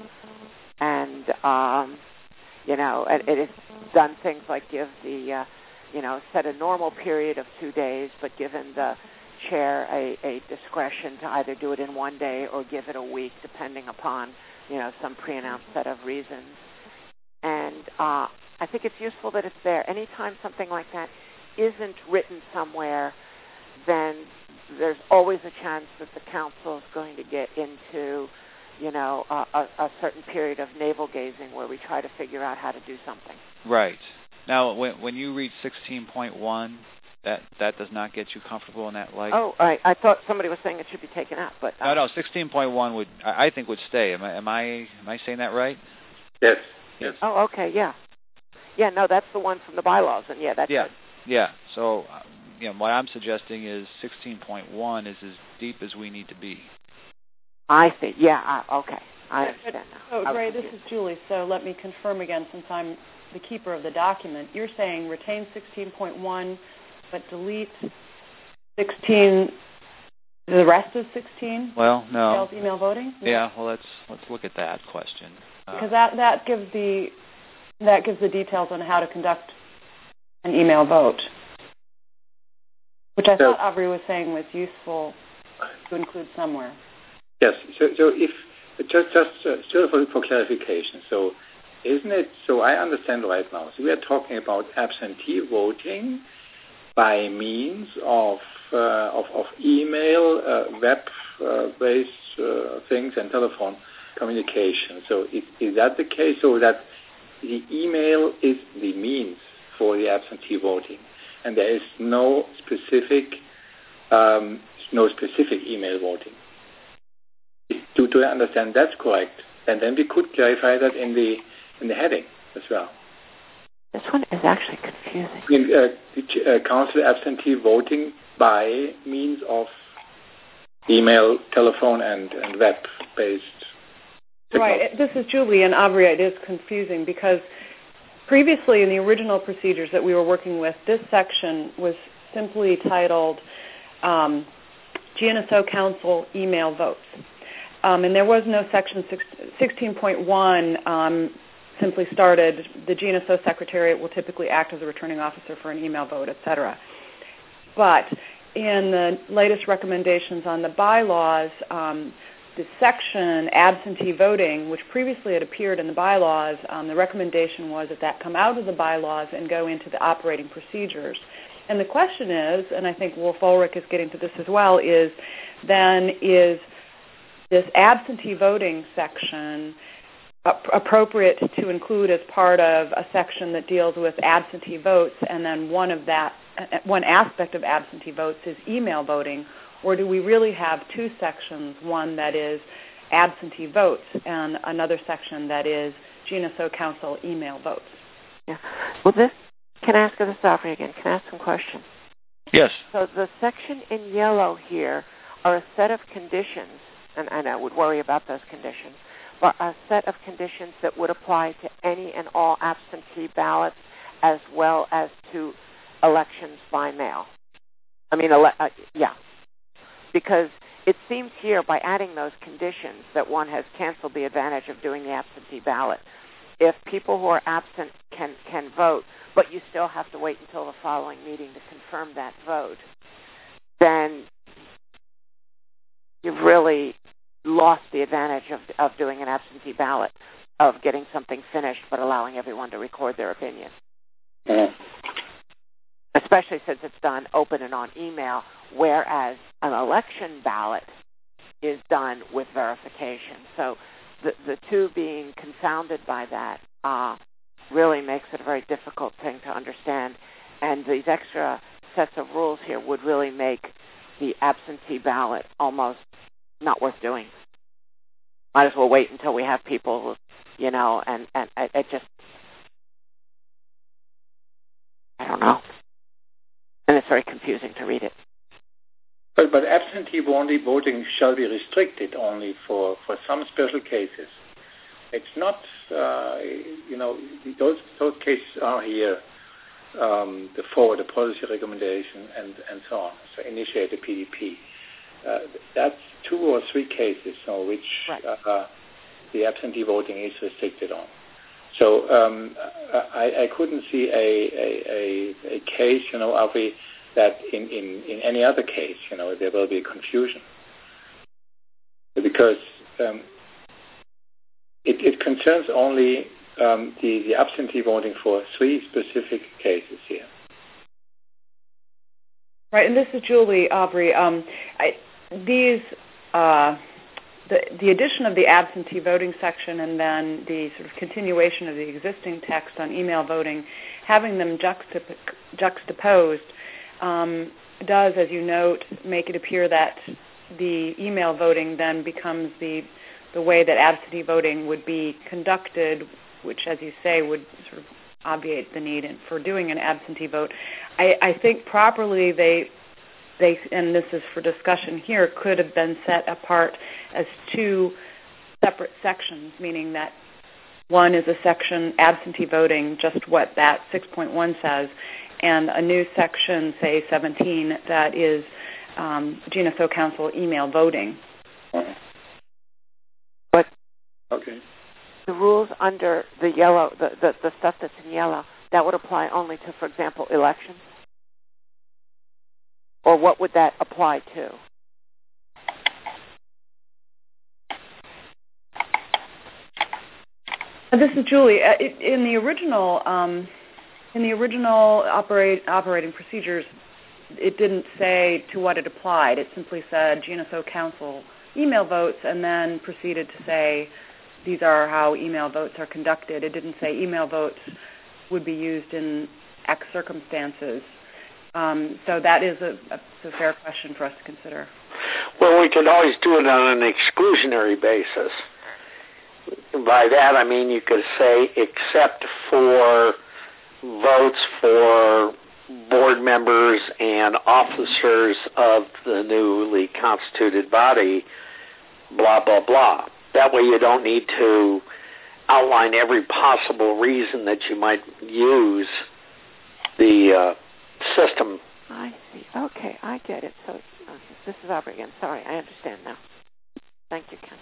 And, um, you know, it, it has done things like give the, uh, you know, set a normal period of two days, but given the chair a, a discretion to either do it in one day or give it a week, depending upon, you know, some pre-announced set of reasons. And uh, I think it's useful that it's there. Anytime something like that isn't written somewhere, then there's always a chance that the council is going to get into, you know, a, a, a certain period of navel-gazing where we try to figure out how to do something. Right. Now, when, when you read sixteen point one, that, that does not get you comfortable in that light? Oh, I, I thought somebody was saying it should be taken out, but... Uh, no, no, sixteen point one would, I, I think, would stay. Am I, am I am I saying that right? Yes. Yes. Oh, okay, yeah. Yeah, no, that's the one from the bylaws, and yeah, that's yeah. good. Yeah, so, uh, you know, what I'm suggesting is sixteen point one is as deep as we need to be. I see, yeah, uh, okay. I understand now. So, Ray, this is Julie, so let me confirm again, since I'm the keeper of the document. You're saying retain sixteen point one, but delete sixteen, the rest of sixteen? Well, no. Email, email voting? No. Yeah, well, let's let's look at that question. Uh, because that, that gives the that gives the details on how to conduct an email vote, which I so, thought Aubrey was saying was useful to include somewhere. Yes. So, so if just just uh, still for, for clarification, so isn't it? So I understand right now. So we are talking about absentee voting by means of uh, of, of email, uh, web-based uh, uh, things, and telephone communication. So is, is that the case? So that the email is the means for the absentee voting, and there is no specific um, no specific email voting. Do, do I understand that's correct? And then we could clarify that in the in the heading as well. This one is actually confusing. I mean, uh, the uh, council absentee voting by means of email, telephone, and, and web-based technology. Right. This is Julie, and Aubrey, it is confusing because previously in the original procedures that we were working with, this section was simply titled um, G N S O Council Email Votes. Um, and there was no section sixteen point one um, simply started, the G N S O Secretariat will typically act as a returning officer for an email vote, et cetera. But in the latest recommendations on the bylaws, um, the section absentee voting, which previously had appeared in the bylaws, um, the recommendation was that that come out of the bylaws and go into the operating procedures. And the question is, and I think Wolf Ulrich is getting to this as well, is then is this absentee voting section appropriate to include as part of a section that deals with absentee votes, and then one of that, one aspect of absentee votes is email voting, or do we really have two sections, one that is absentee votes and another section that is G N S O Council email votes? Yeah. Well, this, can I ask this Aubrey again? Can I ask some questions? Yes. So the section in yellow here are a set of conditions, and, and I would worry about those conditions, but a set of conditions that would apply to any and all absentee ballots as well as to elections by mail. I mean, ele- uh, yeah. Because it seems here by adding those conditions that one has canceled the advantage of doing the absentee ballot. If people who are absent can, can vote, but you still have to wait until the following meeting to confirm that vote, then you've really lost the advantage of, of doing an absentee ballot, of getting something finished but allowing everyone to record their opinion. Mm-hmm. Especially since it's done open and on email, whereas an election ballot is done with verification. So the, the two being confounded by that uh, really makes it a very difficult thing to understand. And these extra sets of rules here would really make the absentee ballot almost not worth doing. Might as well wait until we have people, you know, and, and it just, I don't know. And it's very confusing to read it. But, but absentee voting shall be restricted only for, for some special cases. It's not, uh, you know, those those cases are here, um, the forward, the policy recommendation, and, and so on. So initiate the P D P. Uh, that's two or three cases on which right. uh, the absentee voting is restricted on. So um, I, I couldn't see a, a, a, a case, you know, Avi, that in, in, in any other case, you know, there will be confusion. Because um, it, it concerns only um, the, the absentee voting for three specific cases here. Right, and this is Julie, Aubrey. Um, I, these, uh, the, the addition of the absentee voting section and then the sort of continuation of the existing text on email voting, having them juxtap- juxtaposed um, does, as you note, make it appear that the email voting then becomes the the way that absentee voting would be conducted, which, as you say, would sort of obviate the need for doing an absentee vote. I, I think properly they, they, and this is for discussion here, could have been set apart as two separate sections, meaning that one is a section absentee voting, just what that six point one says, and a new section, say seventeen, that is um, G N S O Council email voting. But okay. The rules under the yellow, the, the, the stuff that's in yellow, that would apply only to, for example, elections? Or what would that apply to? This is Julie. In the original, um, in the original operate, operating procedures, it didn't say to what it applied. It simply said G N S O Council email votes, and then proceeded to say these are how email votes are conducted. It didn't say email votes would be used in X circumstances. Um, so that is a, a, a fair question for us to consider. Well, we could always do it on an exclusionary basis. by that I mean you could say except for votes for board members and officers of the newly constituted body, blah, blah, blah. That way you don't need to outline every possible reason that you might use the uh, system. I see. Okay, I get it. So uh, this is Aubrey again. Sorry, I understand now. Thank you, Ken.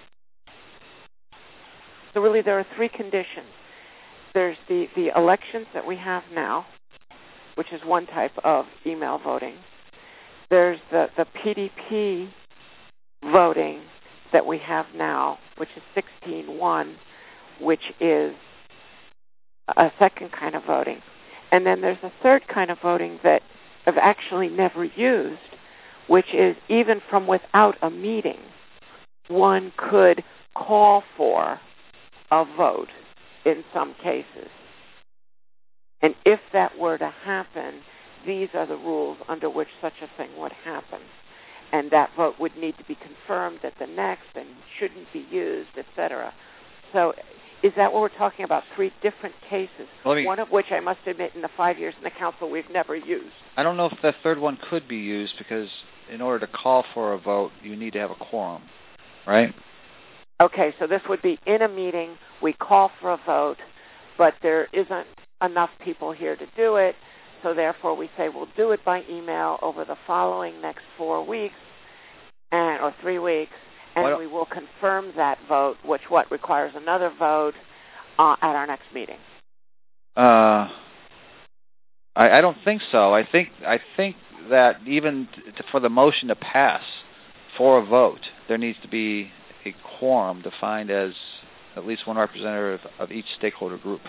So really there are three conditions. There's the, the elections that we have now, which is one type of email voting. There's the, the P D P voting that we have now, which is sixteen one, which is a second kind of voting. And then there's a third kind of voting that I've actually never used, which is even from without a meeting, one could call for a vote in some cases. And if that were to happen, these are the rules under which such a thing would happen. And that vote would need to be confirmed at the next and shouldn't be used, et cetera. So is that what we're talking about? Three different cases, well, me, one of which I must admit in the five years in the council we've never used. I don't know if the third one could be used because in order to call for a vote, you need to have a quorum, right? Okay, so this would be in a meeting, we call for a vote, but there isn't enough people here to do it, so therefore we say we'll do it by email over the following next four weeks and or three weeks, and we will confirm that vote, which what requires another vote uh, at our next meeting. Uh, I, I don't think so. I think I think that even t- for the motion to pass for a vote, there needs to be a quorum defined as at least one representative of each stakeholder group.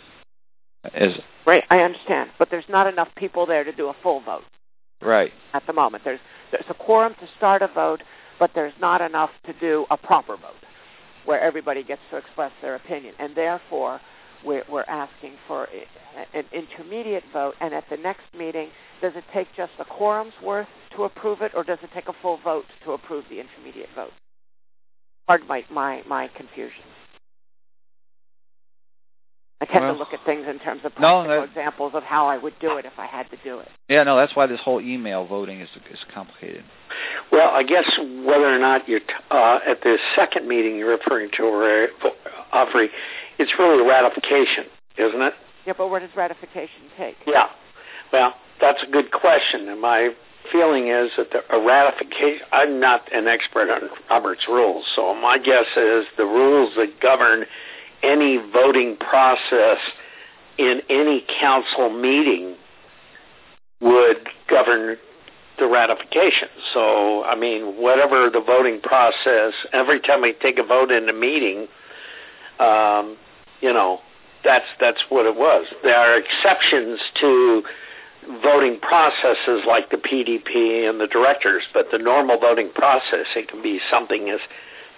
Is right, I understand, but there's not enough people there to do a full vote. Right. At the moment, there's there's a quorum to start a vote, but there's not enough to do a proper vote where everybody gets to express their opinion, and therefore we're, we're asking for an intermediate vote. And at the next meeting, does it take just a quorum's worth to approve it, or does it take a full vote to approve the intermediate vote? Pardon my my, my confusion. I tend well, to look at things in terms of practical no, that, examples of how I would do it if I had to do it. Yeah, no, that's why this whole email voting is is complicated. Well, I guess whether or not you're t- uh, at the second meeting you're referring to, Aubrey, it's really a ratification, isn't it? Yeah, but where does ratification take? Yeah, well, that's a good question, and my feeling is that the, a ratification, I'm not an expert on Robert's rules, so my guess is the rules that govern any voting process in any council meeting would govern the ratification. So, I mean, whatever the voting process, every time we take a vote in a meeting, um, you know, that's that's what it was. There are exceptions to voting processes like the P D P and the directors, but the normal voting process, it can be something as,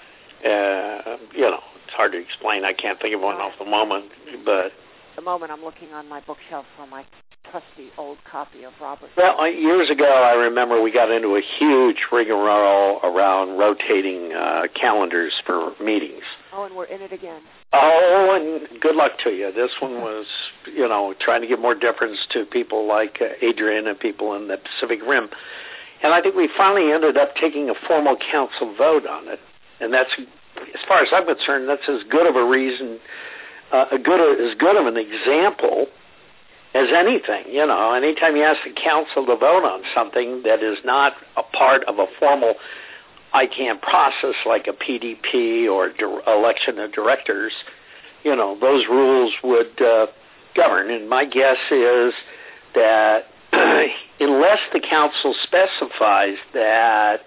uh, you know, it's hard to explain. I can't think of one off the moment, but... At the moment, I'm looking on my bookshelf for my trusty old copy of Robert. Well, years ago, I remember we got into a huge rigmarole around rotating uh, calendars for meetings. Oh, and we're in it again. Oh, and good luck to you. This one was, you know, trying to give more deference to people like uh, Adrian and people in the Pacific Rim. And I think we finally ended up taking a formal council vote on it. And that's, as far as I'm concerned, that's as good of a reason, uh, a good as good of an example as anything. You know, anytime you ask the council to vote on something that is not a part of a formal I CAN process like a P D P or di- election of directors, you know, those rules would uh, govern. And my guess is that unless the council specifies that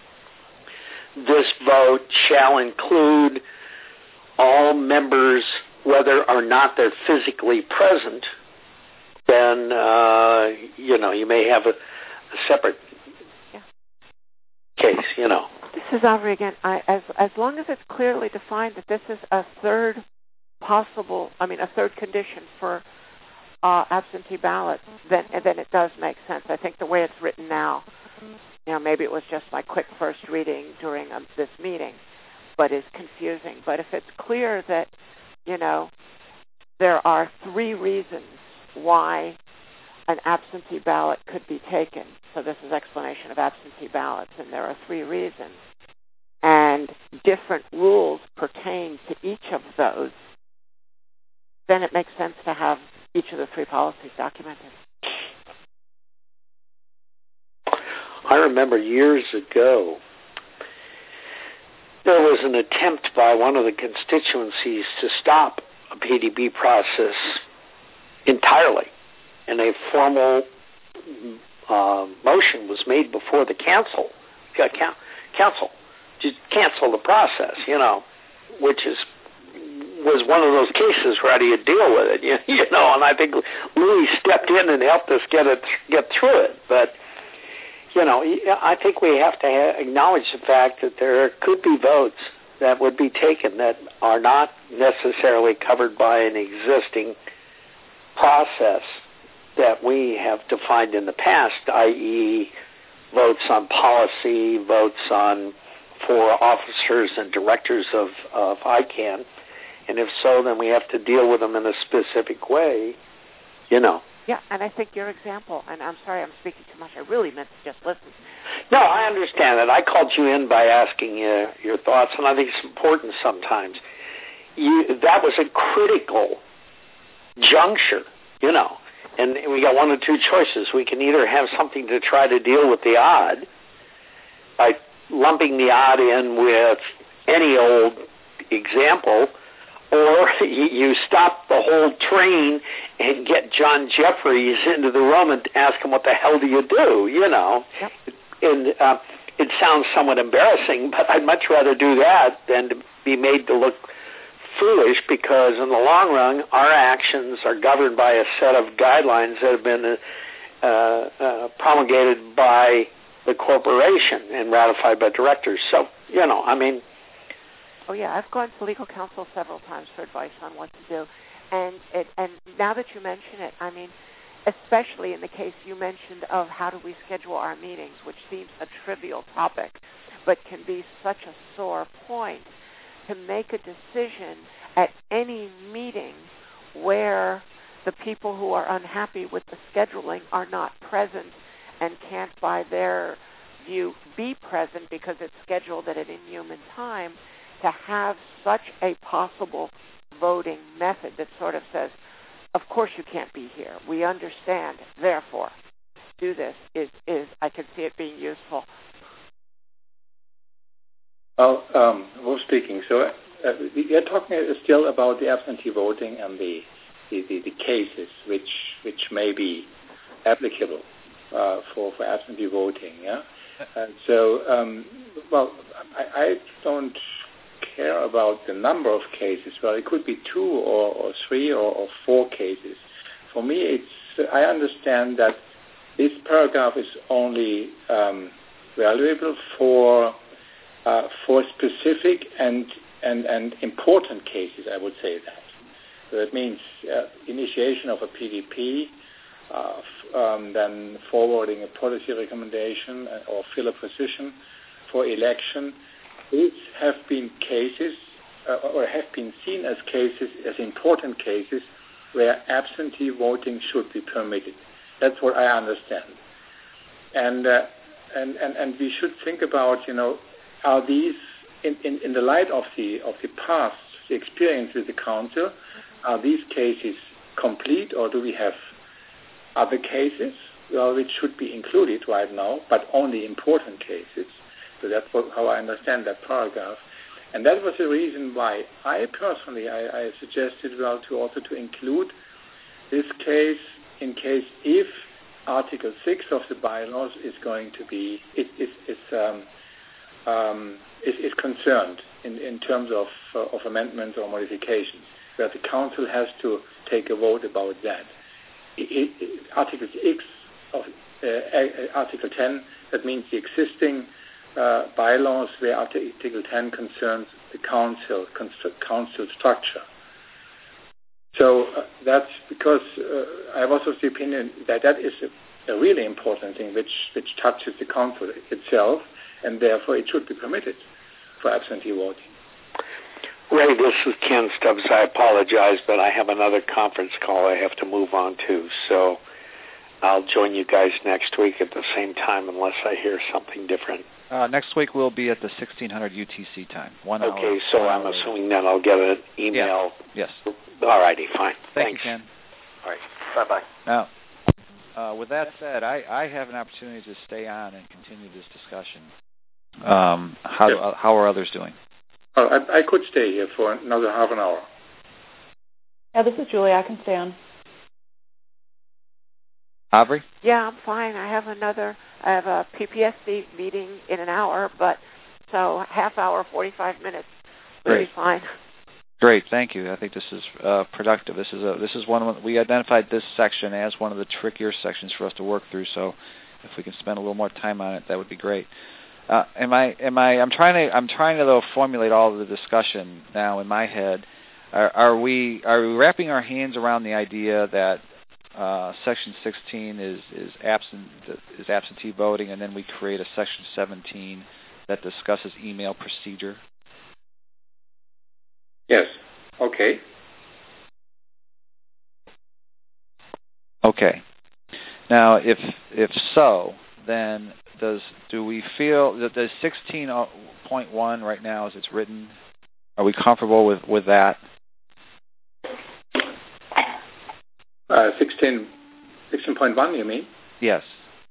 this vote shall include all members, whether or not they're physically present, then, uh, you know, you may have a, a separate yeah. case, you know. This is Aubrey again. I, as, as long as it's clearly defined that this is a third possible, I mean, a third condition for uh, absentee ballot, then, then it does make sense. I think the way it's written now, you know, maybe it was just my quick first reading during um, this meeting, but is confusing. But if it's clear that, you know, there are three reasons why an absentee ballot could be taken, so this is explanation of absentee ballots, and there are three reasons, and different rules pertain to each of those, then it makes sense to have each of the three policies documented. I remember years ago, there was an attempt by one of the constituencies to stop a P D B process entirely, and a formal uh, motion was made before the council, uh, council to cancel the process, you know, which is was one of those cases where how do you deal with it, you, you know, and I think Louis stepped in and helped us get it get through it, but you know, I think we have to ha- acknowledge the fact that there could be votes that would be taken that are not necessarily covered by an existing process that we have defined in the past, that is votes on policy, votes on for officers and directors of, of I CANN. And if so, then we have to deal with them in a specific way, you know. Yeah, and I think your example, and I'm sorry I'm speaking too much, I really meant to just listen. No, I understand that. I called you in by asking you your thoughts, and I think it's important sometimes. You, that was a critical juncture, you know, and we got one of two choices. We can either have something to try to deal with the odd by lumping the odd in with any old example, or you stop the whole train and get John Jeffries into the room and ask him, what the hell do you do, you know? Yep. And uh, it sounds somewhat embarrassing, but I'd much rather do that than to be made to look foolish, because in the long run, our actions are governed by a set of guidelines that have been uh, uh, promulgated by the corporation and ratified by directors. So, you know, I mean... Oh, yeah, I've gone to legal counsel several times for advice on what to do. And it, and now that you mention it, I mean, especially in the case you mentioned of how do we schedule our meetings, which seems a trivial topic, but can be such a sore point, to make a decision at any meeting where the people who are unhappy with the scheduling are not present and can't, by their view, be present because it's scheduled at an inhuman time, to have such a possible voting method that sort of says, of course you can't be here. We understand. Therefore, do this is, is I can see it being useful. Well, um, Wolf speaking. So uh, we are talking still about the absentee voting and the the, the, the cases which which may be applicable uh, for for absentee voting. Yeah. And so, um, well, I, I don't care about the number of cases. Well, it could be two or, or three or, or four cases. For me, it's I understand that this paragraph is only um, valuable for uh, for specific and, and and important cases. I would say that. So that means uh, initiation of a P D P, uh, f- um, then forwarding a policy recommendation or fill a position for election. These have been cases, uh, or have been seen as cases, as important cases, where absentee voting should be permitted. That's what I understand. And uh, and, and and we should think about, you know, are these in, in, in the light of the of the past, the experience with the council, are these cases complete, or do we have other cases, well, which should be included right now, but only important cases? So that's what, how I understand that paragraph. And that was the reason why I personally, I, I suggested, well, to also to include this case in case if Article six of the bylaws is going to be, is, is, is, um, um, is, is concerned in, in terms of, uh, of amendments or modifications, where the council has to take a vote about that. It, it, Article six of uh, Article ten, that means the existing Uh, bylaws where Article ten concerns the council, constru- council structure. So uh, that's because uh, I was of the opinion that that is a, a really important thing which, which touches the council itself, and therefore it should be permitted for absentee voting. Ray, this is Ken Stubbs. I apologize, but I have another conference call I have to move on to, so I'll join you guys next week at the same time unless I hear something different. Uh, next week we'll be at the sixteen hundred U T C time. One okay, hour, so one I'm hour. assuming then I'll get an email. Yes. yes. All righty, fine. Thank Thanks. you, Ken. All right, bye-bye. Now, uh, with that said, I, I have an opportunity to stay on and continue this discussion. Um, how, Yes. uh, how are others doing? Oh, I, I could stay here for another half an hour. Yeah, this is Julie. I can stay on. Aubrey? Yeah, I'm fine. I have another, I have a P P S C meeting in an hour, but so half hour, forty-five minutes will be fine. Great, thank you. I think this is uh, productive. This is a, this is one of the, we identified this section as one of the trickier sections for us to work through. So, if we can spend a little more time on it, that would be great. Uh, am I? Am I? I'm trying to. I'm trying to though formulate all of the discussion now in my head. Are, are we? Are we wrapping our hands around the idea that uh, Section sixteen is is absent is absentee voting, and then we create a Section seventeen that discusses email procedure? Yes. Okay. Okay. Now, if if so, then does do we feel that the sixteen point one right now, as it's written, are we comfortable with with that? Uh, sixteen, sixteen point one, you mean? Yes.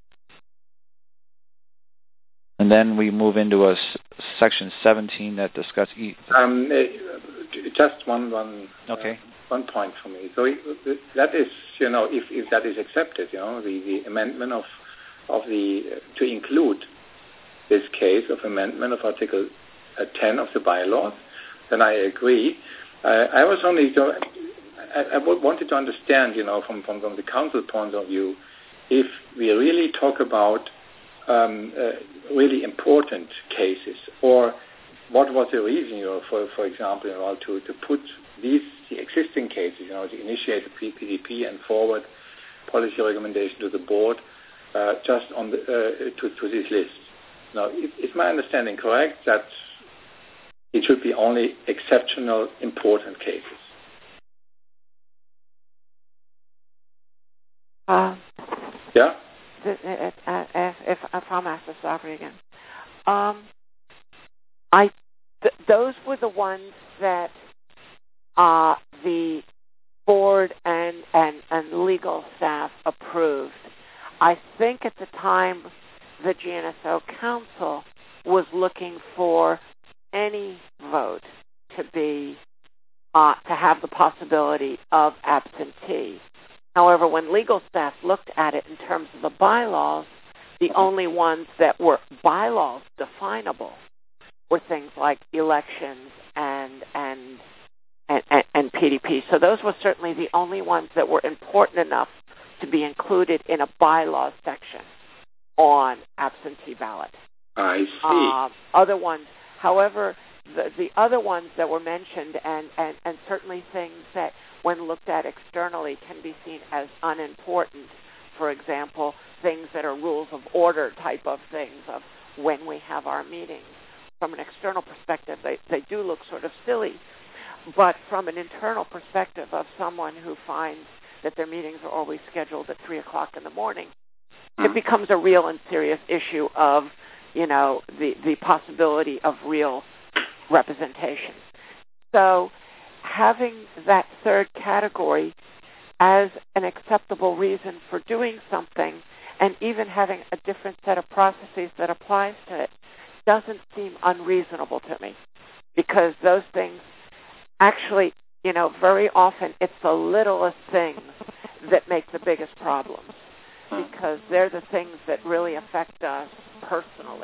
And then we move into a s- section seventeen that discusses. E- um, uh, just one, one, okay. uh, one point for me. So that is, you know, if, if that is accepted, you know, the, the amendment of of the uh, to include this case of amendment of Article uh, ten of the bylaws, then I agree. Uh, I was only to, I, I wanted to understand, you know, from, from from the council point of view, if we really talk about um, uh, really important cases, or what was the reason, you know, for for example, you know, to to put these the existing cases, you know, to initiate the P D P and forward policy recommendation to the board, uh, just on the uh, to to this list. Now, is, is my understanding correct that it should be only exceptional important cases? Uh, yeah. If, if, if I'm asked this Aubrey again, um, I th- those were the ones that uh, the board and, and and legal staff approved. I think at the time the G N S O Council was looking for any vote to be uh, to have the possibility of absentee. However, when legal staff looked at it in terms of the bylaws, the only ones that were bylaws definable were things like elections and and and, and, and P D P. So those were certainly the only ones that were important enough to be included in a bylaws section on absentee ballot. I see. Uh, other ones, however, the, the other ones that were mentioned, and, and, and certainly things that, when looked at externally, can be seen as unimportant. For example, things that are rules of order type of things of when we have our meetings. From an external perspective, they, they do look sort of silly. But from an internal perspective of someone who finds that their meetings are always scheduled at three o'clock in the morning, mm-hmm. it becomes a real and serious issue of, you know, the, the possibility of real representation. So having that third category as an acceptable reason for doing something, and even having a different set of processes that applies to it, doesn't seem unreasonable to me, because those things actually, you know, very often it's the littlest things that make the biggest problems, because they're the things that really affect us personally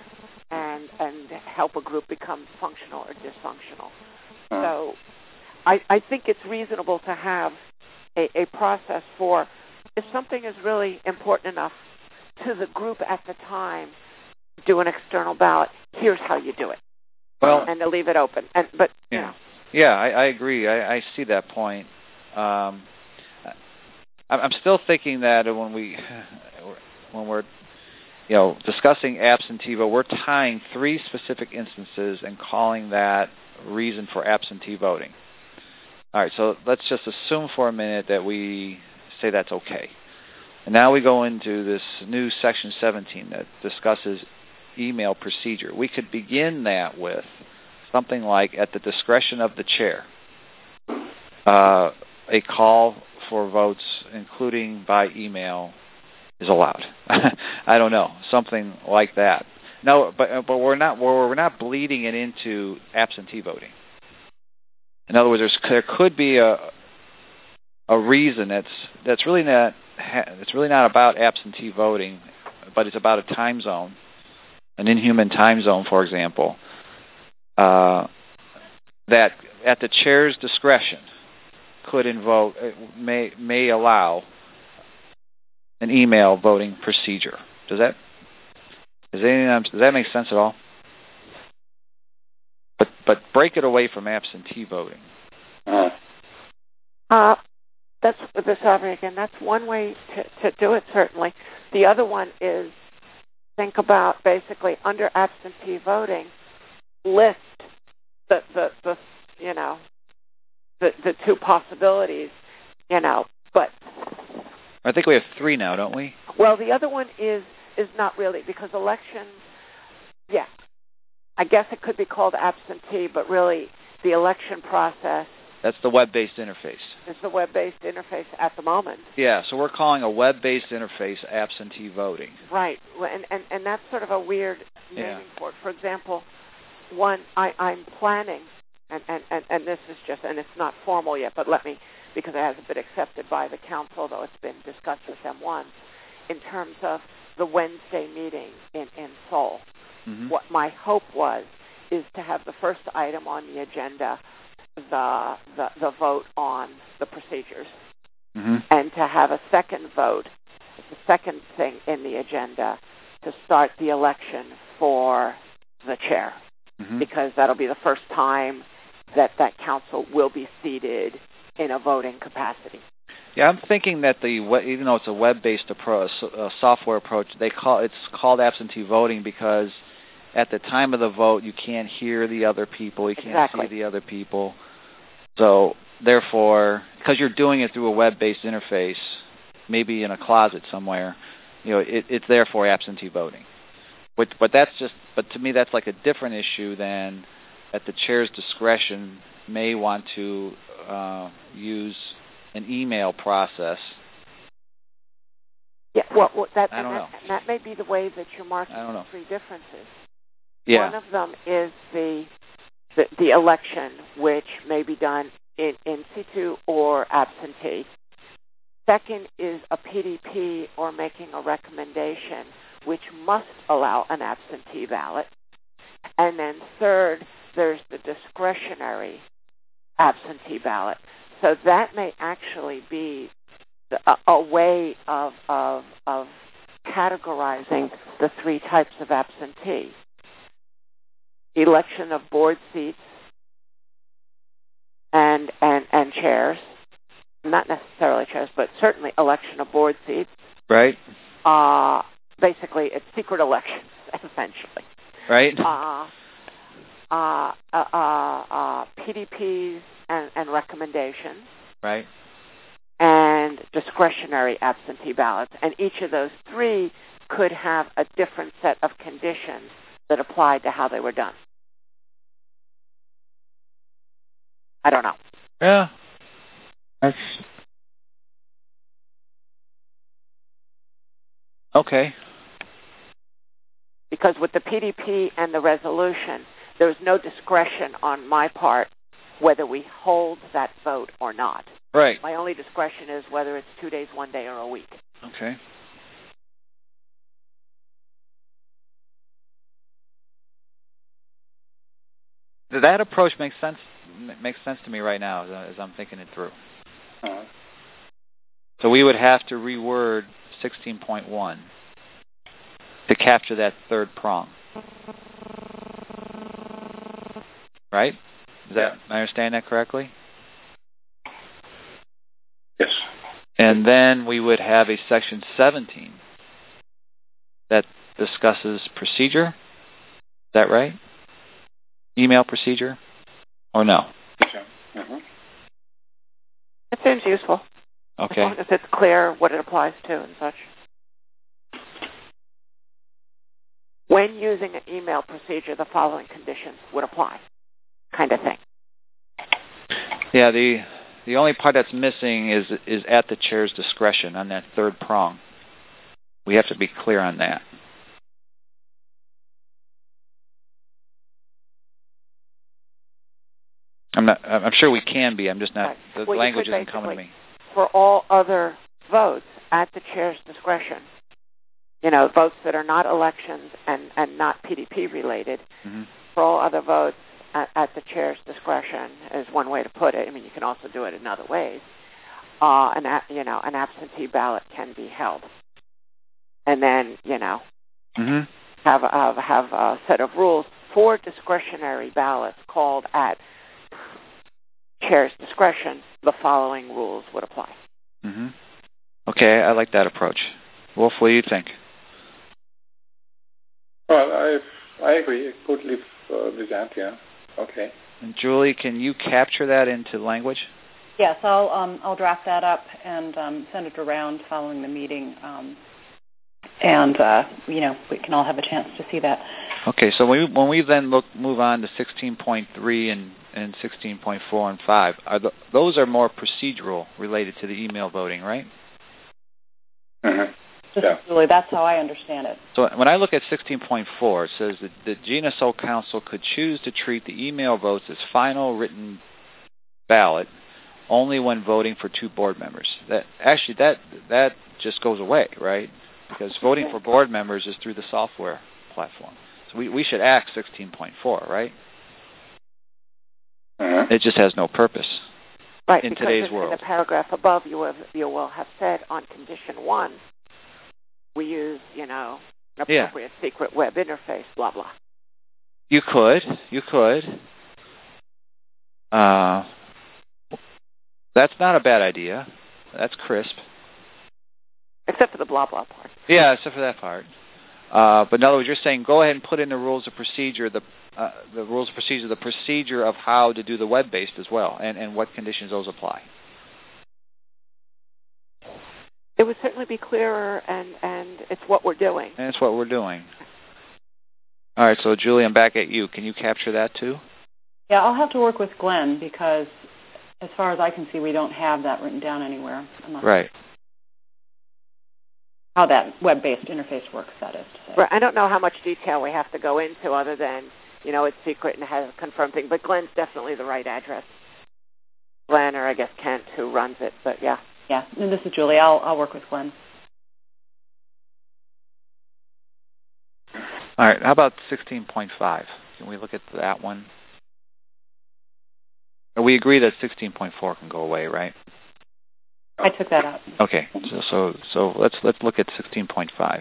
and and help a group become functional or dysfunctional. So I, I think it's reasonable to have a, a process for, if something is really important enough to the group at the time, do an external ballot, here's how you do it. Well, and to leave it open. And but yeah. you know. Yeah, I, I agree. I, I see that point. Um, I'm still thinking that when we, when we're, you know, discussing absentee vote, we're tying three specific instances and calling that reason for absentee voting. All right, so let's just assume for a minute that we say that's okay. And now we go into this new Section seventeen that discusses email procedure. We could begin that with something like, at the discretion of the chair, uh, a call for votes, including by email, is allowed. I don't know, something like that. No, but but we're not we're we're not bleeding it into absentee voting. In other words, there's, there could be a a reason that's that's really not it's really not about absentee voting, but it's about a time zone, an inhuman time zone, for example, uh, that at the chair's discretion could invoke may may allow an email voting procedure. Does that does that does that make sense at all? But but break it away from absentee voting. Uh, that's this Aubrey again. That's one way to, to do it. Certainly, the other one is think about basically under absentee voting, list the the, the you know the the two possibilities, you know. But I think we have three now, don't we? Well, the other one is is not really, because elections, yeah. I guess it could be called absentee, but really the election process. That's the web-based interface. It's the web-based interface at the moment. Yeah, so we're calling a web-based interface absentee voting. Right, and and, and that's sort of a weird naming yeah. for it. For example, one, I, I'm planning, and, and, and, and this is just, and it's not formal yet, but let me, because it hasn't been accepted by the council, though it's been discussed with them once, in terms of the Wednesday meeting in, in Seoul. Mm-hmm. What my hope was is to have the first item on the agenda, the the, the vote on the procedures, mm-hmm. and to have a second vote, the second thing in the agenda, to start the election for the chair, mm-hmm. because that'll be the first time that that council will be seated in a voting capacity. Yeah, I'm thinking that the even though it's a web-based approach, a software approach, they call it's called absentee voting because at the time of the vote you can't hear the other people, you can't exactly. see the other people. So therefore, because you're doing it through a web-based interface, maybe in a closet somewhere, you know, it, it's therefore absentee voting. But but that's just but to me that's like a different issue than at the chair's discretion may want to uh, use an email process. Yeah, well, well that, I don't and know. that, and that may be the way that you're marking I don't the know. three differences. Yeah. One of them is the the, the election, which may be done in, in situ or absentee. Second is a P D P or making a recommendation, which must allow an absentee ballot. And then third, there's the discretionary absentee ballot. So that may actually be the, a, a way of, of of categorizing the three types of absentee. Election of board seats and, and, and chairs. Not necessarily chairs, but certainly election of board seats. Right. Uh, basically, it's secret elections, essentially. Right. Uh, uh, uh, uh, uh, P D Ps and, and recommendations. Right. And discretionary absentee ballots. And each of those three could have a different set of conditions that applied to how they were done. I don't know. Yeah. That's okay. Because with the P D P and the resolution, there's no discretion on my part whether we hold that vote or not. Right. My only discretion is whether it's two days, one day, or a week. Okay. That approach makes sense. Makes sense to me right now as, as I'm thinking it through. Uh-huh. So we would have to reword sixteen point one to capture that third prong. Right? Is that, am I understand that correctly? Yes. And then we would have a section seventeen that discusses procedure. Is that right? Email procedure? or no? Okay. Mm-hmm. It seems useful. Okay. As long as it's clear what it applies to and such. When using an email procedure, the following conditions would apply, kind of thing. Yeah, the the only part that's missing is is at the chair's discretion on that third prong. We have to be clear on that. I'm not. I'm sure we can be. I'm just not. Right. The well, language isn't coming to me. For all other votes at the chair's discretion, you know, votes that are not elections and, and not P D P related, mm-hmm. for all other votes at, at the chair's discretion is one way to put it. I mean, you can also do it in other ways. Uh, an you know, an absentee ballot can be held, and then you know, mm-hmm. have have have a set of rules for discretionary ballots called at chair's discretion. The following rules would apply. Mm-hmm. Okay, I like that approach. Wolf, what do you think? Well, I I agree. I could live uh, with that. Yeah. Okay. And Julie, can you capture that into language? Yes, I'll um, I'll draft that up and um, send it around following the meeting, um, and uh, you know we can all have a chance to see that. Okay, so when we, when we then look move on to sixteen point three and and sixteen point four and five, are the, those are more procedural related to the email voting, right? Mm-hmm. Yeah. Julie, that's how I understand it. So when I look at sixteen point four, it says that the G N S O Council could choose to treat the email votes as final written ballot only when voting for two board members. That actually that that just goes away, right? Because voting for board members is through the software platform. So we, we should act sixteen point four, right? Mm-hmm. It just has no purpose right, in because today's in, world. In the paragraph above, you have, you will have said on condition one, we use, you know, an appropriate yeah. secret web interface, blah, blah. You could. You could. Uh, that's not a bad idea. That's crisp. Except for the blah, blah part. Yeah, except for that part. Uh, but in other words, you're saying go ahead and put in the rules of procedure, the uh, the rules of procedure, the procedure of how to do the web-based as well, and, and what conditions those apply. It would certainly be clearer, and, and it's what we're doing. And it's what we're doing. All right, so Julie, I'm back at you. Can you capture that too? Yeah, I'll have to work with Glenn because as far as I can see, we don't have that written down anywhere. Right. How that web-based interface works, that is to say. Right. I don't know how much detail we have to go into other than, you know, it's secret and has a confirmed thing, but Glenn's definitely the right address. Glenn, or I guess Kent, who runs it, but yeah. Yeah, and this is Julie. I'll, I'll work with Glenn. All right, how about sixteen point five? Can we look at that one? We agree that sixteen point four can go away, right? I took that out. Okay, so so so let's let's look at sixteen point five.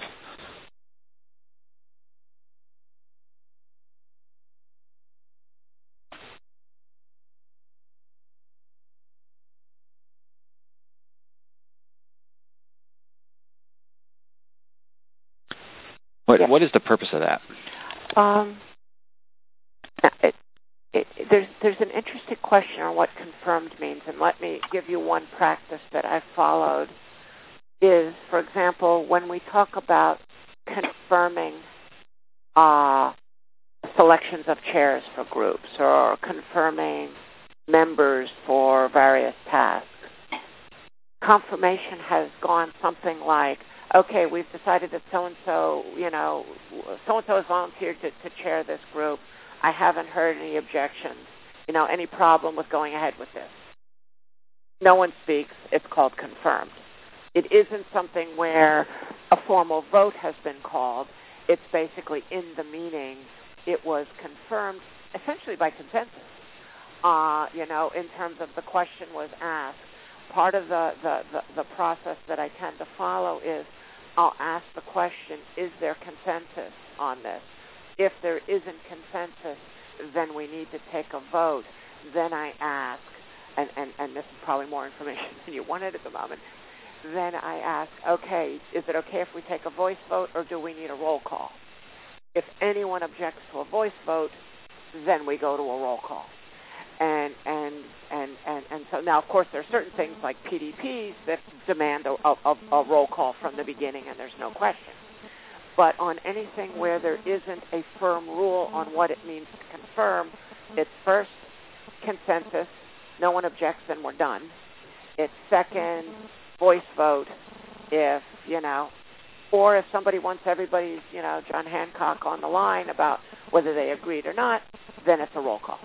What yeah. what is the purpose of that? Um, it, it, there's there's an interesting question on what confirmed means, and let me give you one practice that I've followed. Is, for example, when we talk about confirming uh, selections of chairs for groups or confirming members for various tasks, confirmation has gone something like, okay, we've decided that so-and-so, you know, so-and-so has volunteered to, to chair this group. I haven't heard any objections, you know, any problem with going ahead with this. No one speaks. It's called confirmed. It isn't something where a formal vote has been called. It's basically in the meaning it was confirmed essentially by consensus. Uh, you know, in terms of the question was asked. Part of the, the, the, the process that I tend to follow is I'll ask the question, is there consensus on this? If there isn't consensus, then we need to take a vote. Then I ask, and, and, and this is probably more information than you wanted at the moment, then I ask, okay, is it okay if we take a voice vote or do we need a roll call? If anyone objects to a voice vote, then we go to a roll call. and and and and and so now, of course, there are certain things like P D Ps that demand a, a, a roll call from the beginning, and there's no question. But on anything where there isn't a firm rule on what it means to confirm, it's first consensus. No one objects, then we're done. It's second voice vote. If you know. Or if somebody wants everybody's, you know, John Hancock on the line about whether they agreed or not, then it's a roll call.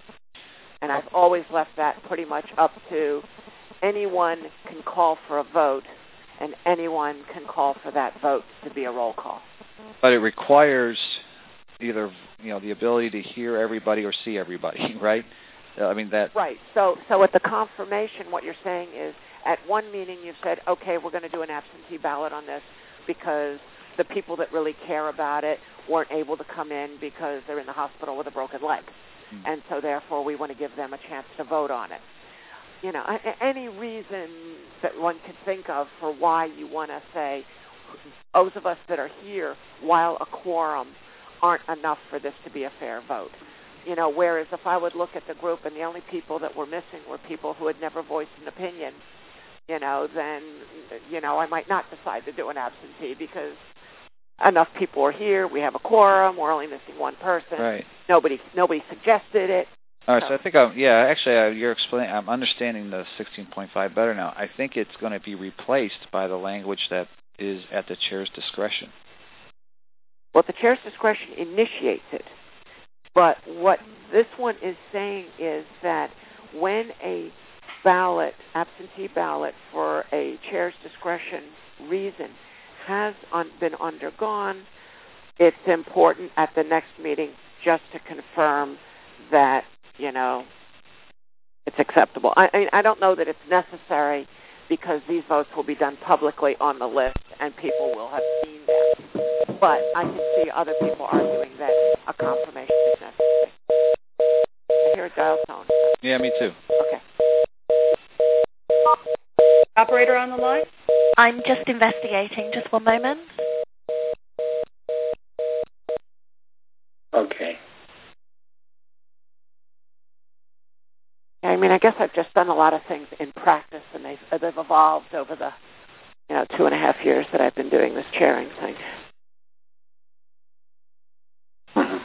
And I've always left that pretty much up to anyone can call for a vote, and anyone can call for that vote to be a roll call. But it requires either, you know, the ability to hear everybody or see everybody, right? I mean that. Right. So, so at the confirmation, what you're saying is, at one meeting you've said, okay, we're going to do an absentee ballot on this, because the people that really care about it weren't able to come in because they're in the hospital with a broken leg. Mm-hmm. And so therefore we want to give them a chance to vote on it. You know, any reason that one can think of for why you want to say, those of us that are here while a quorum aren't enough for this to be a fair vote. You know, whereas if I would look at the group and the only people that were missing were people who had never voiced an opinion, you know, then, you know, I might not decide to do an absentee because enough people are here, we have a quorum, we're only missing one person. Right. Nobody nobody suggested it. All right, so, so I think, I'm, yeah, actually, uh, you're explaining, I'm understanding the sixteen point five better now. I think it's going to be replaced by the language that is at the chair's discretion. Well, the chair's discretion initiates it. But what this one is saying is that when a ballot, absentee ballot for a chair's discretion reason has un- been undergone, it's important at the next meeting just to confirm that, you know, it's acceptable. I, I mean, I don't know that it's necessary because these votes will be done publicly on the list and people will have seen them. But I can see other people arguing that a confirmation is necessary. I hear a dial tone. Yeah, me too. Okay. Operator on the line? I'm just investigating. Just one moment. Okay. I mean, I guess I've just done a lot of things in practice, and they've, they've evolved over the, you know, two and a half years that I've been doing this chairing thing. Mm-hmm.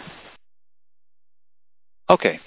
Okay.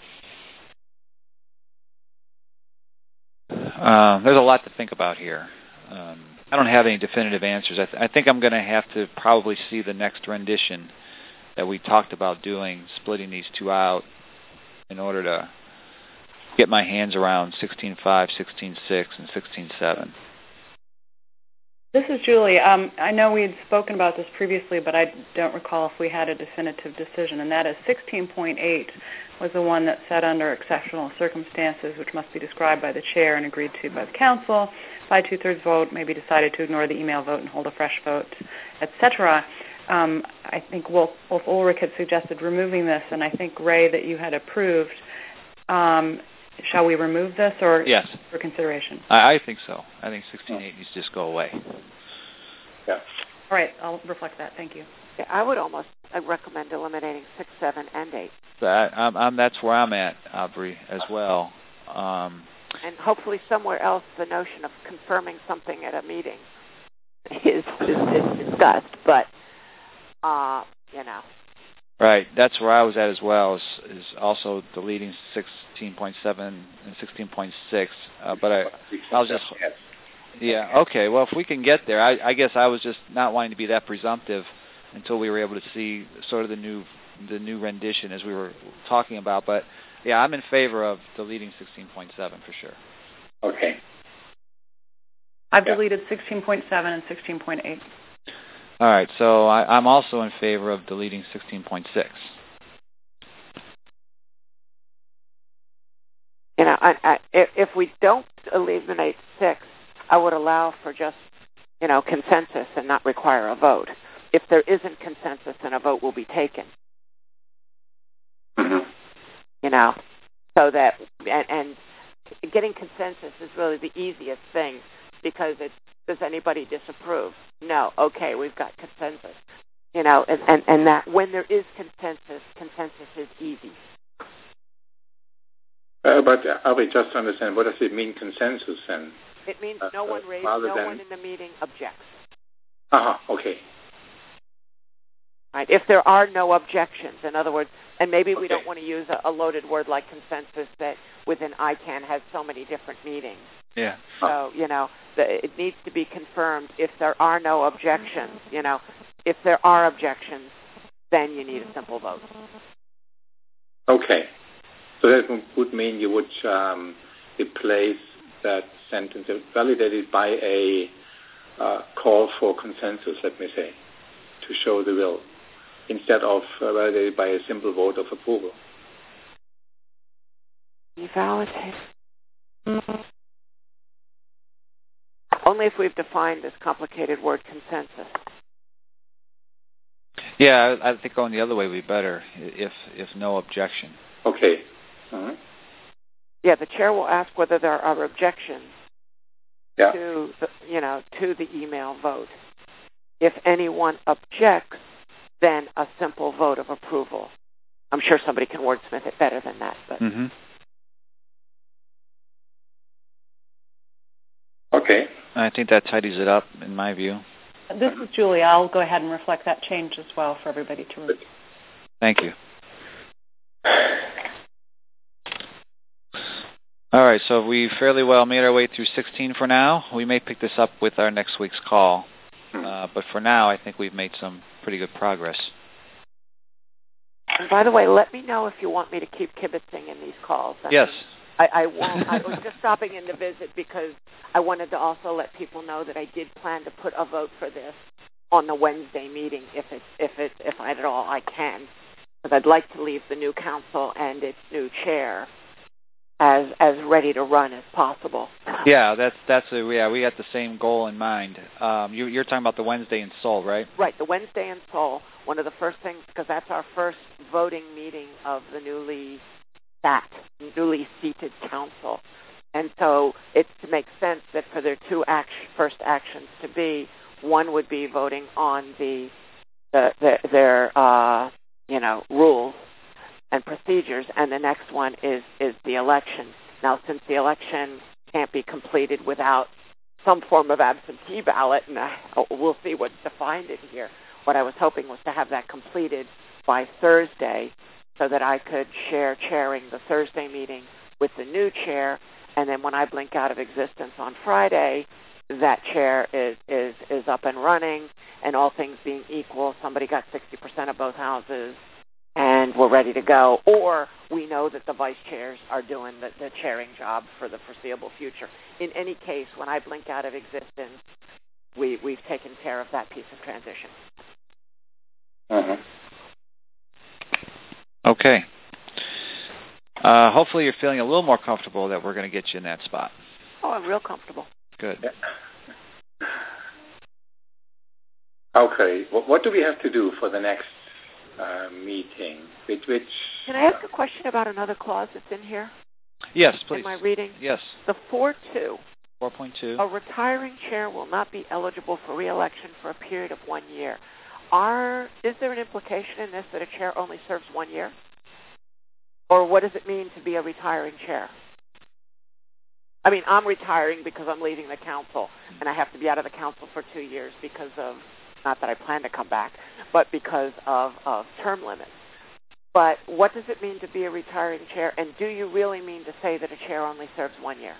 Uh, there's a lot to think about here. Um, I don't have any definitive answers. I, th- I think I'm going to have to probably see the next rendition that we talked about doing, splitting these two out in order to get my hands around sixteen point five, sixteen point six, and sixteen point seven. This is Julie. Um, I know we had spoken about this previously, but I don't recall if we had a definitive decision, and that is sixteen point eight was the one that said under exceptional circumstances, which must be described by the chair and agreed to by the council, by two-thirds vote may be decided to ignore the email vote and hold a fresh vote, et cetera. Um, I think Wolf, Wolf Ulrich had suggested removing this, and I think, Ray, that you had approved. Um, shall we remove this or yes. for consideration? I, I think so. I think sixteen point eight needs to just go away. Yeah. All right, I'll reflect that. Thank you. Yeah, I would almost I recommend eliminating six, seven, and eight. So I, I'm, I'm, that's where I'm at, Aubrey, as well. Um, and hopefully somewhere else the notion of confirming something at a meeting is, is, is discussed, but, uh, you know. Right, that's where I was at as well, is, is also deleting sixteen point seven and sixteen point six, uh, but I, I was just... Yeah, okay, well, if we can get there, I, I guess I was just not wanting to be that presumptive until we were able to see sort of the new the new rendition as we were talking about. But, yeah, I'm in favor of deleting sixteen point seven for sure. Okay. I've yeah. deleted sixteen point seven and sixteen point eight. All right, so I, I'm also in favor of deleting sixteen point six. You know, I, I, if, if we don't eliminate six, I would allow for just, you know, consensus and not require a vote. If there isn't consensus, then a vote will be taken. Mm-hmm. You know, so that, and, and getting consensus is really the easiest thing because it's, does anybody disapprove? No. Okay, we've got consensus. You know, and, and, and that when there is consensus, consensus is easy. Uh, but I will just understand, what does it mean, consensus, then? It means no uh, one raised, no than... one in the meeting objects. Uh-huh, okay. Right. If there are no objections, in other words, and maybe okay. we don't want to use a, a loaded word like consensus that within I CANN has so many different meanings. Yeah. So, you know, the, it needs to be confirmed if there are no objections. You know, if there are objections, then you need a simple vote. Okay. So that would mean you would um, replace that sentence, validated by a uh, call for consensus, let me say, to show the will, instead of uh, validated by a simple vote of approval. Validate. Only if we've defined this complicated word consensus. Yeah, I, I think going the other way would be better, if if no objection. Okay. Uh-huh. Yeah, the chair will ask whether there are objections yeah. to the, you know, to the email vote. If anyone objects, then a simple vote of approval. I'm sure somebody can wordsmith it better than that. But mm-hmm. Okay. I think that tidies it up, in my view. This is Julie. I'll go ahead and reflect that change as well for everybody to read. Thank you. All right, so we fairly well made our way through sixteen for now. We may pick this up with our next week's call. Uh, but for now, I think we've made some pretty good progress. And by the way, let me know if you want me to keep kibitzing in these calls. I yes. Mean, I, I won't. I was just stopping in to visit because I wanted to also let people know that I did plan to put a vote for this on the Wednesday meeting if it, if it, if I at all I can, because I'd like to leave the new council and its new chair as as ready to run as possible. Yeah, that's that's a, yeah. We got the same goal in mind. Um, you, you're talking about the Wednesday in Seoul, right? Right, the Wednesday in Seoul. One of the first things, because that's our first voting meeting of the newly sat, newly seated council, and so it makes sense that for their two act, first actions to be, one would be voting on the, the, the their uh, you know rules and procedures, and the next one is, is the election. Now, since the election can't be completed without some form of absentee ballot, and I, we'll see what's defined in here, what I was hoping was to have that completed by Thursday so that I could share chairing the Thursday meeting with the new chair, and then when I blink out of existence on Friday, that chair is, is, is up and running, and all things being equal, somebody got sixty percent of both houses, and we're ready to go. Or we know that the vice chairs are doing the, the chairing job for the foreseeable future. In any case, when I blink out of existence, we, we've taken care of that piece of transition. Uh-huh. Okay. Uh, hopefully you're feeling a little more comfortable that we're going to get you in that spot. Oh, I'm real comfortable. Good. Yeah. Okay. What, what do we have to do for the next uh, meeting? Which, which Can I ask a question about another clause that's in here? Yes, please. Am I reading? Yes. The four two. four point two. A retiring chair will not be eligible for re-election for a period of one year. Are, is there an implication in this that a chair only serves one year? Or what does it mean to be a retiring chair? I mean, I'm retiring because I'm leaving the council, and I have to be out of the council for two years because of, not that I plan to come back, but because of, of term limits. But what does it mean to be a retiring chair, and do you really mean to say that a chair only serves one year?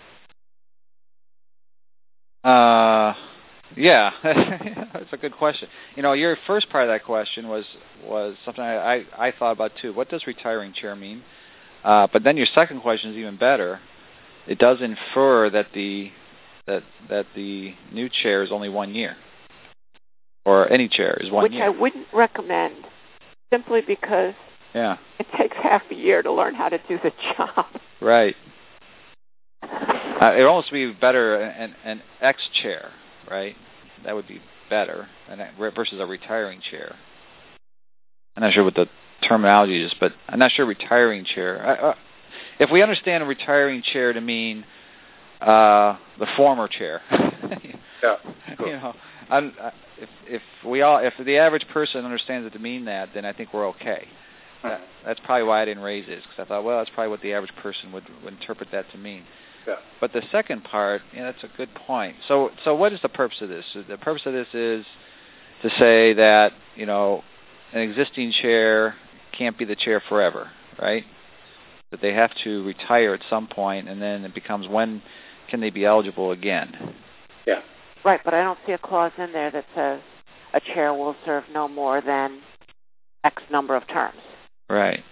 Uh, yeah, that's a good question. You know, your first part of that question was was something I, I, I thought about too. What does retiring chair mean? Uh, but then your second question is even better. It does infer that the that that the new chair is only one year, or any chair is one Which year. Which I wouldn't recommend, simply because yeah. it takes half a year to learn how to do the job. Right. Uh, it would almost be better an, an ex-chair, right? That would be better an, versus a retiring chair. I'm not sure what the terminology is, but I'm not sure retiring chair. I, uh, if we understand a retiring chair to mean uh, the former chair, yeah, cool. you know, I'm, if if we all if the average person understands it to mean that, then I think we're okay. That, that's probably why I didn't raise it, because I thought, well, that's probably what the average person would, would interpret that to mean. Yeah. But the second part, yeah, that's a good point. So, so what is the purpose of this? The purpose of this is to say that, you know, an existing chair can't be the chair forever, right? That they have to retire at some point, and then it becomes when can they be eligible again? Yeah. Right, but I don't see a clause in there that says a chair will serve no more than X number of terms. Right.